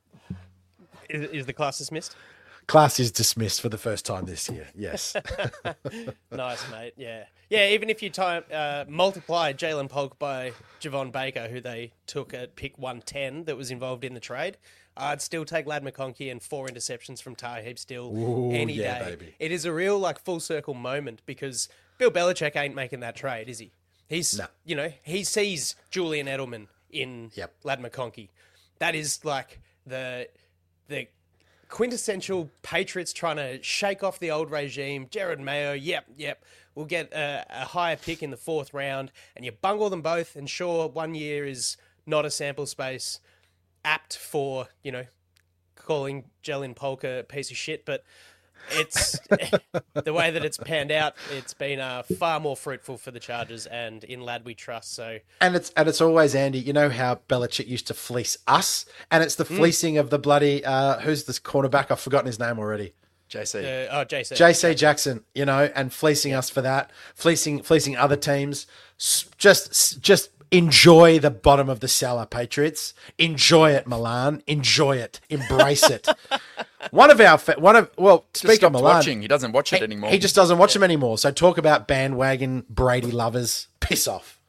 Is, is the class dismissed? Class is dismissed for the first time this year. Yes. Nice, mate. Yeah. Yeah, even if you time, uh, multiply Jalen Polk by Javon Baker, who they took at pick one ten that was involved in the trade, I'd still take Ladd McConkey and four interceptions from Taheeb Still Ooh, any yeah, day. baby. It is a real like full circle moment, because Bill Belichick ain't making that trade, is he? He's, No. you know, he sees Julian Edelman in Yep. Ladd McConkey. That is like the the quintessential Patriots trying to shake off the old regime. Jared Mayo, yep, yep. We'll get a, a higher pick in the fourth round, and you bungle them both. And sure, one year is not a sample space apt for, you know, calling Jalen Polka a piece of shit, but it's the way that it's panned out. It's been uh, far more fruitful for the Chargers, and in Lad we trust. So, and it's and it's always, Andy. You know how Belichick used to fleece us, and it's the fleecing mm. of the bloody uh, who's this cornerback? I've forgotten his name already. J C. Uh, oh, J C. J C Jackson. You know, and fleecing us for that, fleecing fleecing other teams. Just just. Enjoy the bottom of the cellar, Patriots. Enjoy it, Milan. Enjoy it. Embrace it. One of our, one of, well, speak of Milan. Watching. He doesn't watch it he, anymore. He just doesn't watch yeah. them anymore. So talk about bandwagon Brady lovers. Piss off.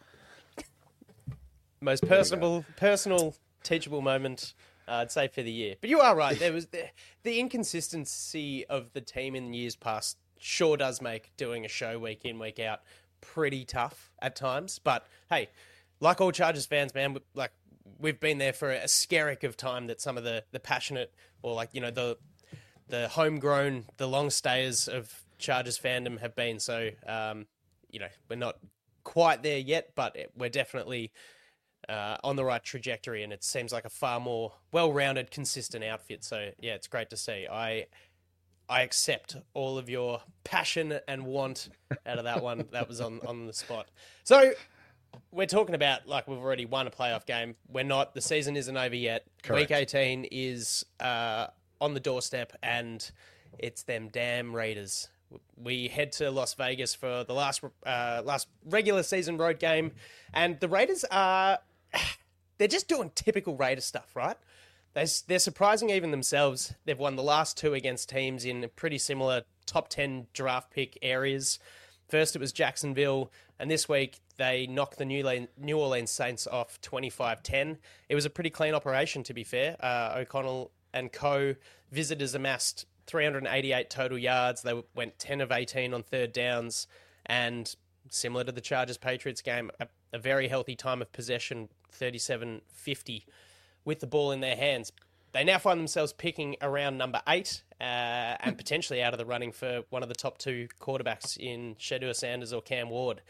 Most personable, personal, teachable moment, uh, I'd say, for the year. But you are right. There was the, the inconsistency of the team in years past sure does make doing a show week in, week out pretty tough at times. But hey, like all Chargers fans, man, like we've been there for a skerrick of time that some of the, the passionate or like, you know, the the homegrown, the long stayers of Chargers fandom have been. So, um, you know, we're not quite there yet, but we're definitely uh, on the right trajectory, and it seems like a far more well-rounded, consistent outfit. So, yeah, it's great to see. I I accept all of your passion and want out of that one. That was on, on the spot. So, we're talking about, like, we've already won a playoff game. We're not. The season isn't over yet. Correct. Week eighteen is uh, on the doorstep, and it's them damn Raiders. We head to Las Vegas for the last uh, last regular season road game, and the Raiders are... They're just doing typical Raider stuff, right? They're, they're surprising even themselves. They've won the last two against teams in pretty similar top ten draft pick areas. First, it was Jacksonville, and this week they knocked the New Orleans Saints off twenty-five ten. It was a pretty clean operation, to be fair. Uh, O'Connell and co. Visitors amassed three hundred eighty-eight total yards. They went ten of eighteen on third downs, and similar to the Chargers-Patriots game, a, a very healthy time of possession, thirty-seven fifty, with the ball in their hands. They now find themselves picking around number eight uh, and potentially out of the running for one of the top two quarterbacks in Shedeur Sanders or Cam Ward.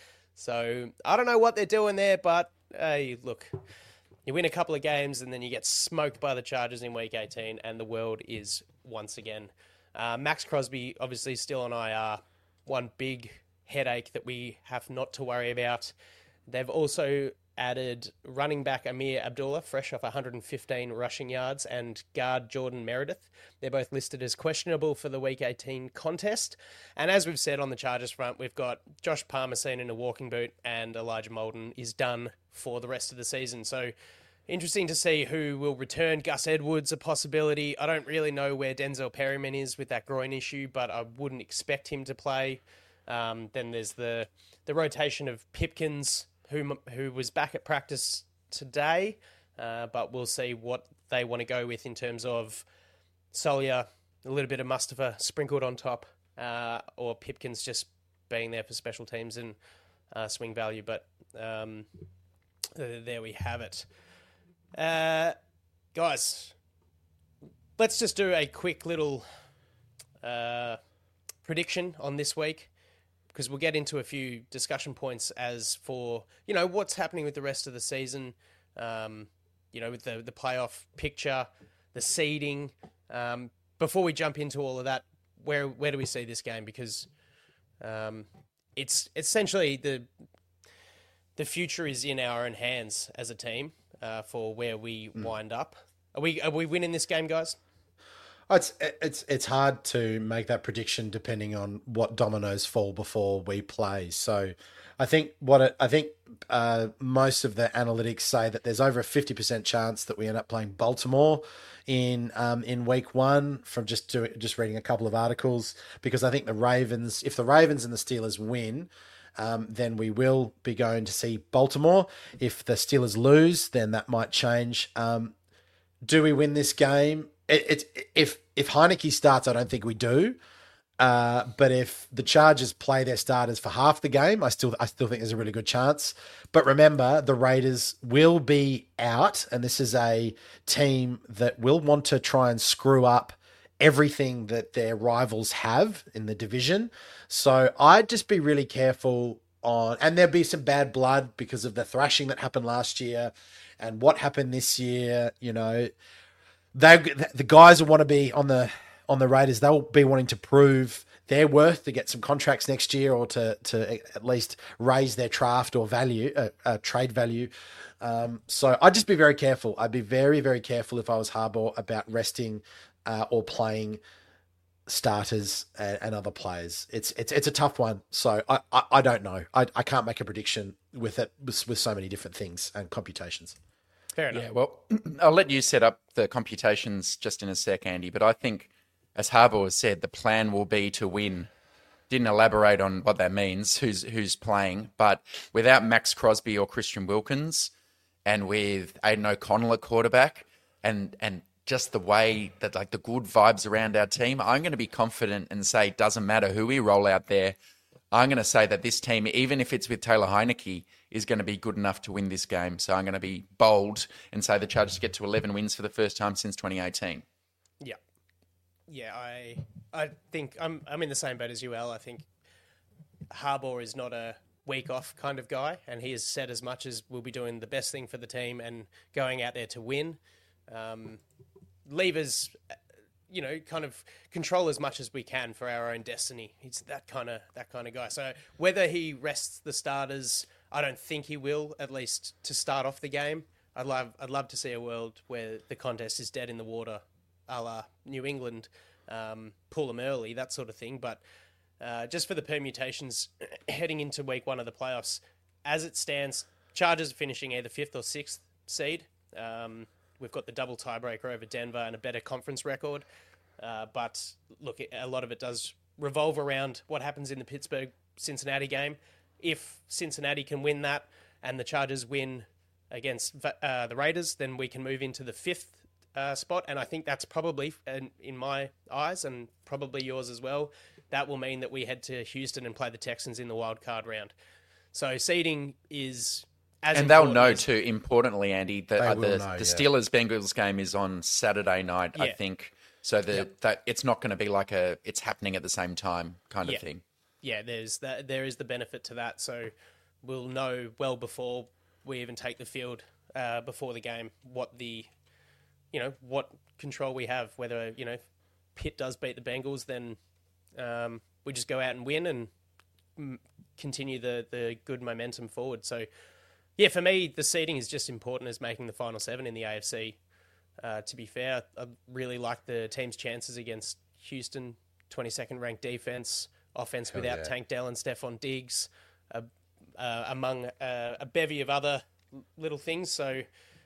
So I don't know what they're doing there, but hey, look, you win a couple of games and then you get smoked by the Chargers in week eighteen, and the world is once again. Uh, Max Crosby obviously still on I R. One big headache that we have not to worry about. They've also added running back Amir Abdullah, fresh off one hundred fifteen rushing yards, and guard Jordan Meredith. They're both listed as questionable for the Week eighteen contest. And as we've said on the Chargers front, we've got Josh Palmer seen in a walking boot, and Elijah Molden is done for the rest of the season. So interesting to see who will return. Gus Edwards, a possibility. I don't really know where Denzel Perryman is with that groin issue, but I wouldn't expect him to play. Um, then there's the the rotation of Pipkins, who who was back at practice today, uh, but we'll see what they want to go with in terms of Solier, a little bit of Mustafa sprinkled on top, uh, or Pipkins just being there for special teams and uh, swing value. But um, there we have it. Uh, guys, let's just do a quick little uh, prediction on this week, because we'll get into a few discussion points as for, you know, what's happening with the rest of the season, um, you know, with the, the playoff picture, the seeding. Um, before we jump into all of that, where where do we see this game? Because um, it's essentially the the future is in our own hands as a team uh, for where we mm. wind up. Are we are we winning this game, guys? It's it's it's hard to make that prediction depending on what dominoes fall before we play. So, I think what it, I think uh, most of the analytics say that there's over a fifty percent chance that we end up playing Baltimore in um, in week one. From just doing, just reading a couple of articles, because I think the Ravens, if the Ravens and the Steelers win, um, then we will be going to see Baltimore. If the Steelers lose, then that might change. Um, do we win this game? It, it, if if Heineke starts, I don't think we do. Uh, but if the Chargers play their starters for half the game, I still I still think there's a really good chance. But remember, the Raiders will be out, and this is a team that will want to try and screw up everything that their rivals have in the division. So I'd just be really careful on, and there'll be some bad blood because of the thrashing that happened last year and what happened this year. You know, they the guys will want to be on the on the Raiders. They'll be wanting to prove their worth to get some contracts next year, or to to at least raise their draft or value, uh, uh, trade value. Um, so I'd just be very careful. I'd be very, very careful if I was Harbaugh about resting uh, or playing starters and, and other players. It's it's it's a tough one. So I, I, I don't know. I, I can't make a prediction with it with, with so many different things and computations. Fair enough. Yeah, well, I'll let you set up the computations just in a sec, Andy, but I think, as Harbaugh has said, the plan will be to win. Didn't elaborate on what that means, who's who's playing, but without Max Crosby or Christian Wilkins, and with Aiden O'Connell at quarterback, and and just the way that, like, the good vibes around our team, I'm going to be confident and say it doesn't matter who we roll out there. I'm going to say that this team, even if it's with Taylor Heineke, is going to be good enough to win this game. So I'm going to be bold and say the Chargers get to eleven wins for the first time since twenty eighteen. Yeah. Yeah, I I think I'm I'm in the same boat as you, Al. I think Harbaugh is not a week off kind of guy, and he has said as much as we'll be doing the best thing for the team and going out there to win. Um, leave us, you know, kind of control as much as we can for our own destiny. He's that kind of that kind of guy. So whether he rests the starters, I don't think he will, at least to start off the game. I'd love I'd love to see a world where the contest is dead in the water, a la New England, um, pull them early, that sort of thing. But uh, just for the permutations heading into week one of the playoffs, as it stands, Chargers are finishing either fifth or sixth seed. Um, we've got the double tiebreaker over Denver and a better conference record. Uh, but look, a lot of it does revolve around what happens in the Pittsburgh-Cincinnati game. If Cincinnati can win that and the Chargers win against uh, the Raiders, then we can move into the fifth uh, spot. And I think that's probably, in, in my eyes, and probably yours as well, that will mean that we head to Houston and play the Texans in the wild card round. So seeding is as and they'll know as, too, importantly, Andy, that uh, the, know, the yeah. Steelers-Bengals game is on Saturday night, yeah. I think. So the, yep. that it's not going to be like a it's happening at the same time kind of yeah. thing. Yeah, there's that. There is the benefit to that. So we'll know well before we even take the field, uh, before the game, what the, you know, what control we have. Whether, you know, Pitt does beat the Bengals, then um, we just go out and win and m- continue the the good momentum forward. So yeah, for me, the seeding is just important as making the final seven in the A F C. Uh, to be fair, I really like the team's chances against Houston, twenty-second ranked defense, offense Hell without yeah. Tank Dell and Stephon Diggs, uh, uh, among uh, a bevy of other little things. So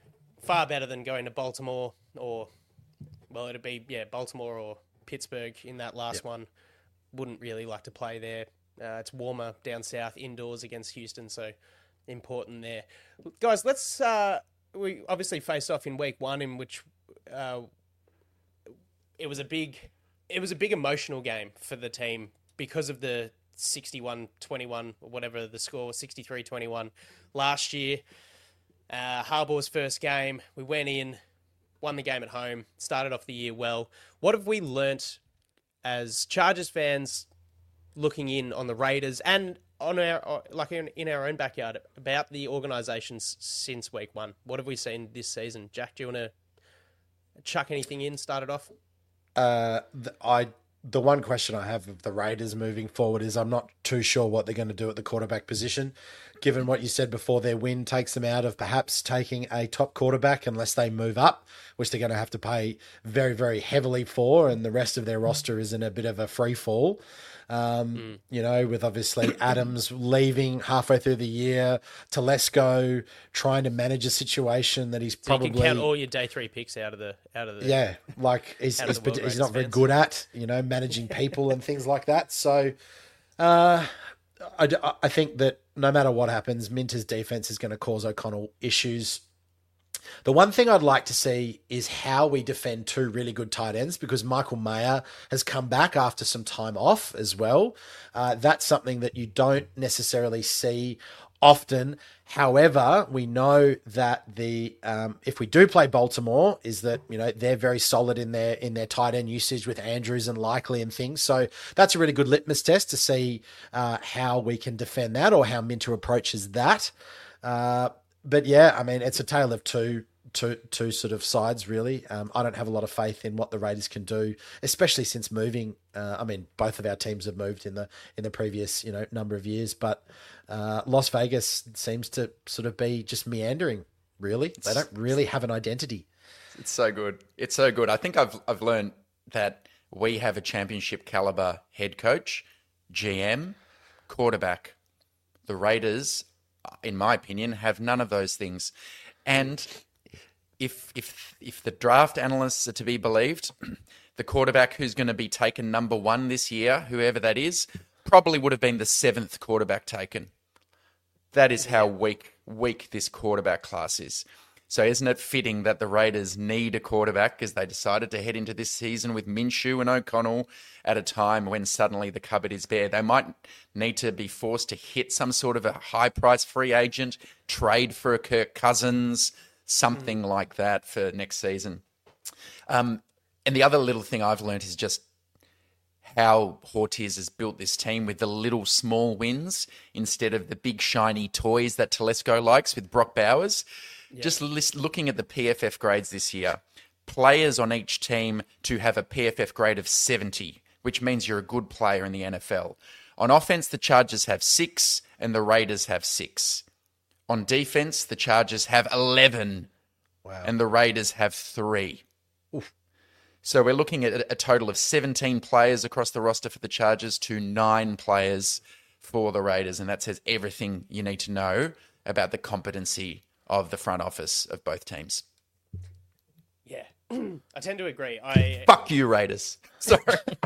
far better than going to Baltimore or, well, it'd be, yeah, Baltimore or Pittsburgh in that last yep. one. Wouldn't really like to play there. Uh, it's warmer down south, indoors against Houston, so important there. Guys, let's... Uh, we obviously faced off in week one, in which uh, it was a big, it was a big emotional game for the team because of the sixty-one twenty-one or whatever the score was, sixty-three twenty-one last year. Uh, Harbaugh's first game, we went in, won the game at home, started off the year well. What have we learnt as Chargers fans looking in on the Raiders and on our, like in, in our own backyard, about the organisations since week one? What have we seen this season? Jack, do you want to chuck anything in, start it off? Uh, the, I the one question I have of the Raiders moving forward is I'm not too sure what they're going to do at the quarterback position. Given what you said before, their win takes them out of perhaps taking a top quarterback unless they move up, which they're going to have to pay very, very heavily for, and the rest of their roster is in a bit of a free fall. Um, mm. You know, with obviously Adams leaving halfway through the year, Telesco trying to manage a situation that he's so probably... you can count all your day three picks out of the... out of the Yeah, like he's, he's, he's not very good at, you know, managing people and things like that. So uh, I, I think that no matter what happens, Minter's defense is going to cause O'Connell issues. The one thing I'd like to see is how we defend two really good tight ends, because Michael Mayer has come back after some time off as well. Uh, that's something that you don't necessarily see often. However, we know that the um, if we do play Baltimore, is that, you know, they're very solid in their in their tight end usage with Andrews and Likely and things. So that's a really good litmus test to see uh, how we can defend that, or how Minter approaches that. Uh, but yeah, I mean, it's a tale of two. Two, two sort of sides, really. Um, I don't have a lot of faith in what the Raiders can do, especially since moving. Uh, I mean, both of our teams have moved in the in the previous, you know, number of years, but uh, Las Vegas seems to sort of be just meandering. Really, they don't really have an identity. It's so good. It's so good. I think I've I've learned that we have a championship caliber head coach, G M, quarterback. The Raiders, in my opinion, have none of those things, and If if if the draft analysts are to be believed, the quarterback who's going to be taken number one this year, whoever that is, probably would have been the seventh quarterback taken. That is how weak weak this quarterback class is. So isn't it fitting that the Raiders need a quarterback, because they decided to head into this season with Minshew and O'Connell at a time when suddenly the cupboard is bare? They might need to be forced to hit some sort of a high-price free agent, trade for a Kirk Cousins, something like that for next season. Um, and the other little thing I've learned is just how Hortiz has built this team with the little small wins instead of the big shiny toys that Telesco likes with Brock Bowers. Yeah. Just list, looking at the P F F grades this year, players on each team to have a P F F grade of seventy, which means you're a good player in the N F L. On offense, the Chargers have six and the Raiders have six. On defense, the Chargers have eleven, wow, and the Raiders have three. Oof. So we're looking at a total of seventeen players across the roster for the Chargers to nine players for the Raiders, and that says everything you need to know about the competency of the front office of both teams. Yeah, I tend to agree. I Fuck you, Raiders. Sorry.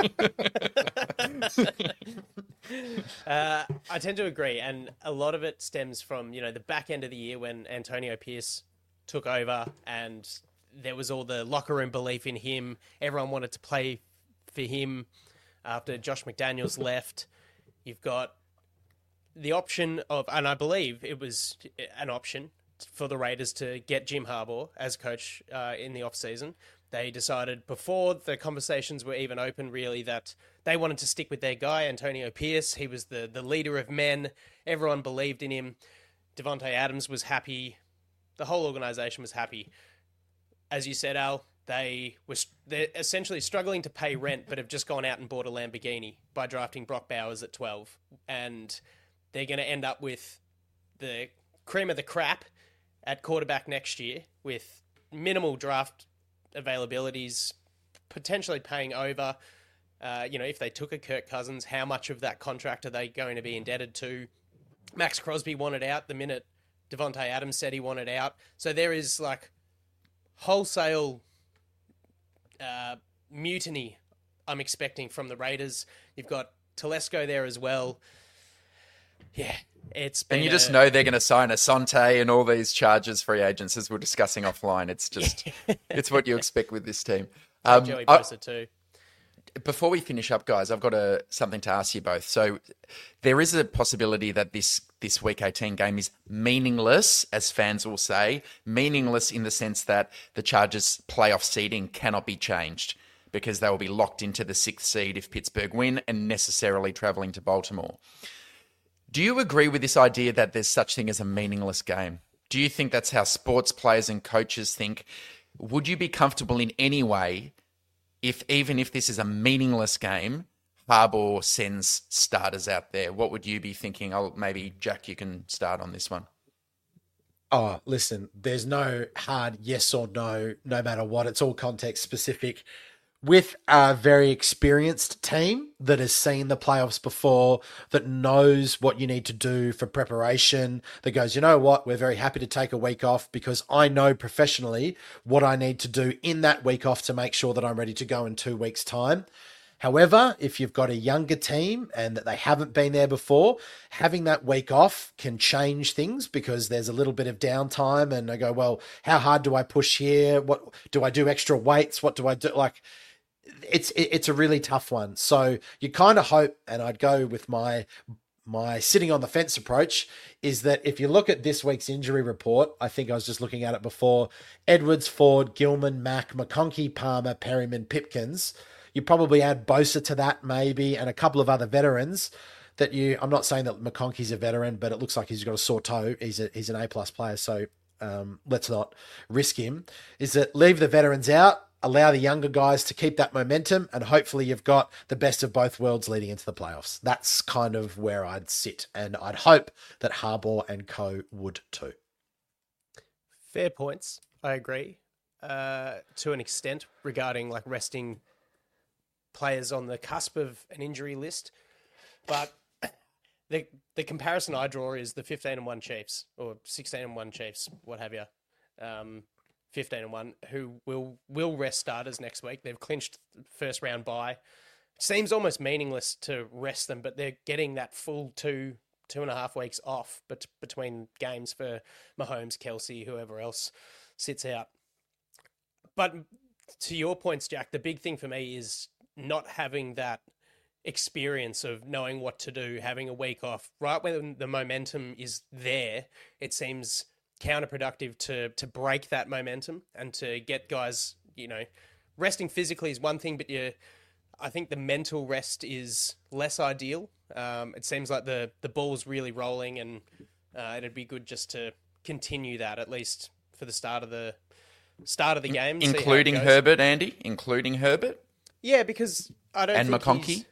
uh, I tend to agree, and a lot of it stems from, you know, the back end of the year when Antonio Pierce took over, and there was all the locker room belief in him. Everyone wanted to play for him after Josh McDaniels left. You've got the option of, and I believe it was an option for the Raiders to get Jim Harbaugh as coach uh, in the offseason. They decided before the conversations were even open, really, that they wanted to stick with their guy, Antonio Pierce. He was the, the leader of men. Everyone believed in him. Devontae Adams was happy. The whole organization was happy. As you said, Al, they were they're essentially struggling to pay rent, but have just gone out and bought a Lamborghini by drafting Brock Bowers at twelve. And they're going to end up with the cream of the crap at quarterback next year with minimal draft availabilities, potentially paying over. Uh, you know, if they took a Kirk Cousins, how much of that contract are they going to be indebted to? Max Crosby wanted out the minute Devontae Adams said he wanted out. So there is like wholesale uh, mutiny I'm expecting from the Raiders. You've got Telesco there as well. Yeah, it's been and you a... just know they're going to sign Asante and all these Chargers free agents, as we're discussing offline. It's just, it's what you expect with this team. Um, Joey Bosa too. Before we finish up, guys, I've got a, something to ask you both. So there is a possibility that this, this Week eighteen game is meaningless, as fans will say. Meaningless in the sense that the Chargers' playoff seeding cannot be changed because they will be locked into the sixth seed if Pittsburgh win and necessarily travelling to Baltimore. Do you agree with this idea that there's such thing as a meaningless game? Do you think that's how sports players and coaches think? Would you be comfortable in any way if, even if this is a meaningless game, Harbaugh sends starters out there? What would you be thinking? I'll, maybe, Jack, you can start on this one. Oh, listen, there's no hard yes or no, no matter what. It's all context specific. With a very experienced team that has seen the playoffs before, that knows what you need to do for preparation, that goes, you know what, we're very happy to take a week off because I know professionally what I need to do in that week off to make sure that I'm ready to go in two weeks' time. However, if you've got a younger team and that they haven't been there before, having that week off can change things because there's a little bit of downtime and I go, well, how hard do I push here? What do I do extra weights? What do I do? Like it's, it's a really tough one. So you kind of hope, and I'd go with my, my sitting on the fence approach is that if you look at this week's injury report, I think I was just looking at it before, Edwards, Ford, Gilman, Mack, McConkey, Palmer, Perryman, Pipkins, you probably add Bosa to that maybe, and a couple of other veterans that you, I'm not saying that McConkey's a veteran, but it looks like he's got a sore toe. He's a, he's an A-plus player, so um, let's not risk him. Is that leave the veterans out, allow the younger guys to keep that momentum, and hopefully you've got the best of both worlds leading into the playoffs. That's kind of where I'd sit, and I'd hope that Harbaugh and co would too. Fair points. I agree uh, to an extent regarding like resting players on the cusp of an injury list, but the the comparison I draw is the fifteen and one Chiefs or sixteen and one Chiefs, what have you, um, fifteen and one, who will will rest starters next week. They've clinched first round bye. It seems almost meaningless to rest them, but they're getting that full two two and a half weeks off, but between games for Mahomes, Kelsey, whoever else sits out. But to your points, Jack, the big thing for me is not having that experience of knowing what to do, having a week off, right when the momentum is there, it seems counterproductive to to break that momentum and to get guys, you know, resting physically is one thing, but you, I think the mental rest is less ideal. Um, it seems like the, the ball's really rolling and uh, it'd be good just to continue that at least for the start of the start of the game. Including Herbert, Andy? Including Herbert? Yeah, because I don't and think McConkey? he's...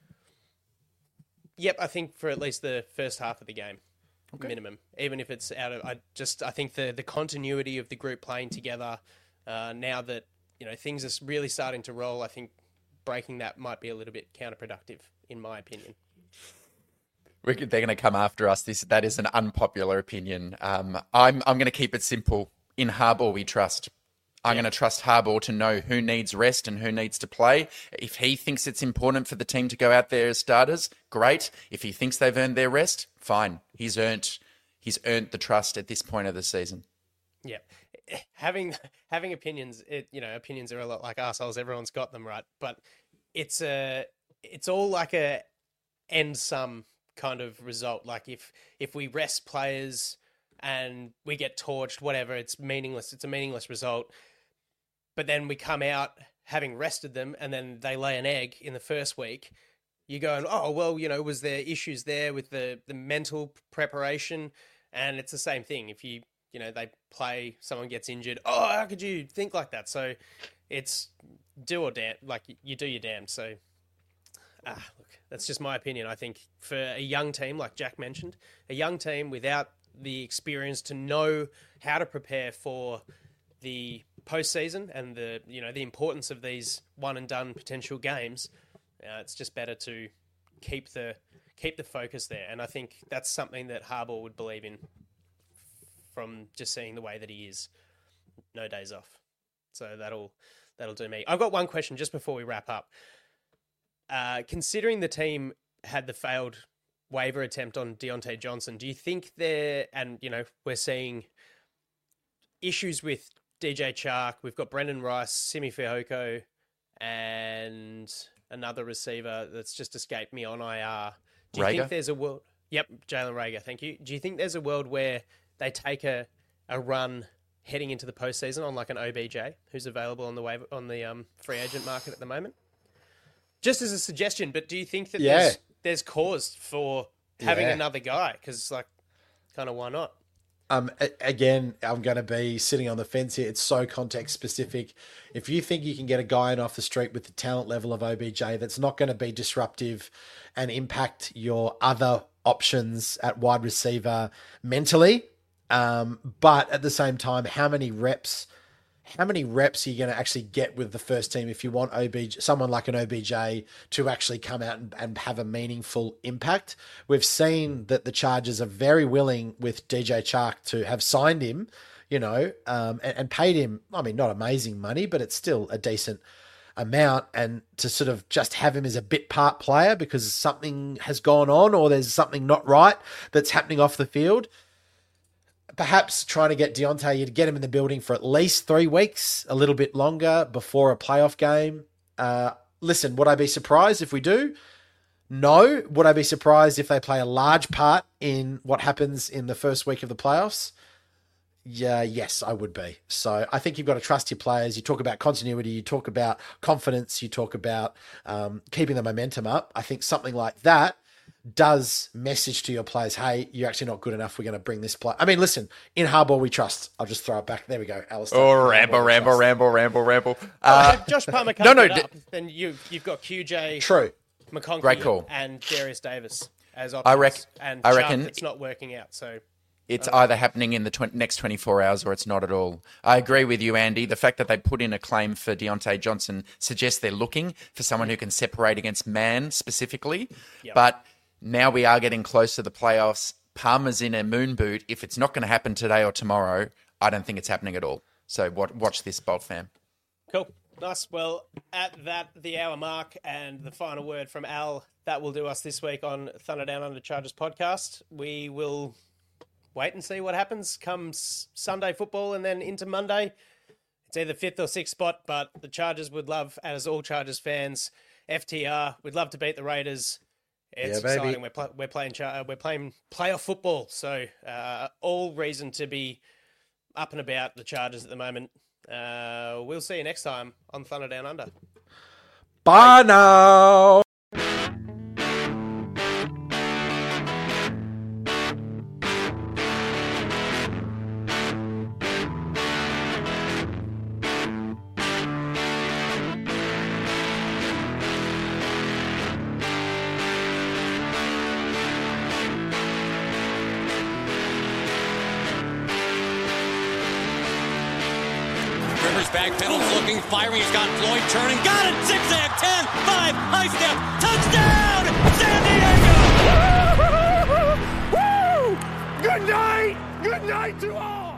Yep, I think for at least the first half of the game, okay. Minimum. Even if it's out of... I just I think the, the continuity of the group playing together, uh, now that you know things are really starting to roll, I think breaking that might be a little bit counterproductive, in my opinion. They're going to come after us. This That is an unpopular opinion. Um, I'm, I'm going to keep it simple. In Harbaugh, we trust. I'm yeah. going to trust Harbaugh to know who needs rest and who needs to play. If he thinks it's important for the team to go out there as starters, great. If he thinks they've earned their rest, fine. He's earned he's earned the trust at this point of the season. Yeah. Having having opinions, it, you know, opinions are a lot like assholes. Everyone's got them, right? But it's a it's all like a end sum kind of result. Like if if we rest players and we get torched, whatever, it's meaningless. It's a meaningless result. But then we come out having rested them and then they lay an egg in the first week. You go, oh, well, you know, was there issues there with the, the mental preparation? And it's the same thing. If you, you know, they play, someone gets injured. Oh, how could you think like that? So it's do or damn, like you do your damn. So, ah, look, that's just my opinion. I think for a young team, like Jack mentioned, a young team without the experience to know how to prepare for the postseason and the you know the importance of these one and done potential games, uh, it's just better to keep the keep the focus there. And I think that's something that Harbaugh would believe in from just seeing the way that he is, no days off. So that'll that'll do me. I've got one question just before we wrap up. Uh, considering the team had the failed waiver attempt on Deontay Johnson, do you think there, and you know we're seeing issues with D J Chark, we've got Brendan Rice, Simi Fehoko, and another receiver that's just escaped me on I R. Do you Rager? think there's a world? Yep, Jalen Rager, thank you. Do you think there's a world where they take a, a run heading into the postseason on like an O B J who's available on the waiver, on the um, free agent market at the moment? Just as a suggestion, but do you think that yeah. there's, there's cause for having yeah. another guy? Because like, kind of why not? Um, again, I'm going to be sitting on the fence here. It's so context specific. If you think you can get a guy in off the street with the talent level of O B J that's not going to be disruptive and impact your other options at wide receiver mentally, um, but at the same time, how many reps, how many reps are you going to actually get with the first team if you want O B J, someone like an O B J to actually come out and, and have a meaningful impact? We've seen that the Chargers are very willing with D J Chark to have signed him, you know, um, and, and paid him, I mean, not amazing money, but it's still a decent amount, and to sort of just have him as a bit part player because something has gone on or there's something not right that's happening off the field. Perhaps trying to get Deontay, you'd get him in the building for at least three weeks, a little bit longer before a playoff game. Uh, listen, would I be surprised if we do? No. Would I be surprised if they play a large part in what happens in the first week of the playoffs? Yeah, yes, I would be. So I think you've got to trust your players. You talk about continuity, you talk about confidence, you talk about um, keeping the momentum up. I think something like that does message to your players, hey, you're actually not good enough. We're going to bring this play. I mean, listen, in hardball we trust. I'll just throw it back. There we go, Alistair. Oh, ramble, ramble, ramble, ramble, ramble. Uh, if Josh Palmer can't no, no, get d- up, then you, you've got Q J, True, McConkey, Great call. and Darius Davis as options. I, rec- and I reckon it's not working out. So it's either happening in the tw- next twenty-four hours or it's not at all. I agree with you, Andy. The fact that they put in a claim for Deontay Johnson suggests they're looking for someone who can separate against man specifically. Yep. But now we are getting close to the playoffs. Palmer's in a moon boot. If it's not going to happen today or tomorrow, I don't think it's happening at all. So watch this, Bolt fam. Cool. Nice. Well, at that, the hour mark and the final word from Al, that will do us this week on Thunder Down Under Chargers podcast. We will wait and see what happens comes Sunday football and then into Monday. It's either fifth or sixth spot, but the Chargers would love, as all Chargers fans, F T R, we'd love to beat the Raiders. It's yeah, exciting. We're, pl- we're playing char- we're playing playoff football, so uh, all reason to be up and about the Chargers at the moment. Uh, we'll see you next time on Thunder Down Under. Bye now. Back pedals looking, firing. He's got Floyd turning. Got it. Zigzag. ten, five, high step. Touchdown. San Diego. Woo! Good night. Good night to all.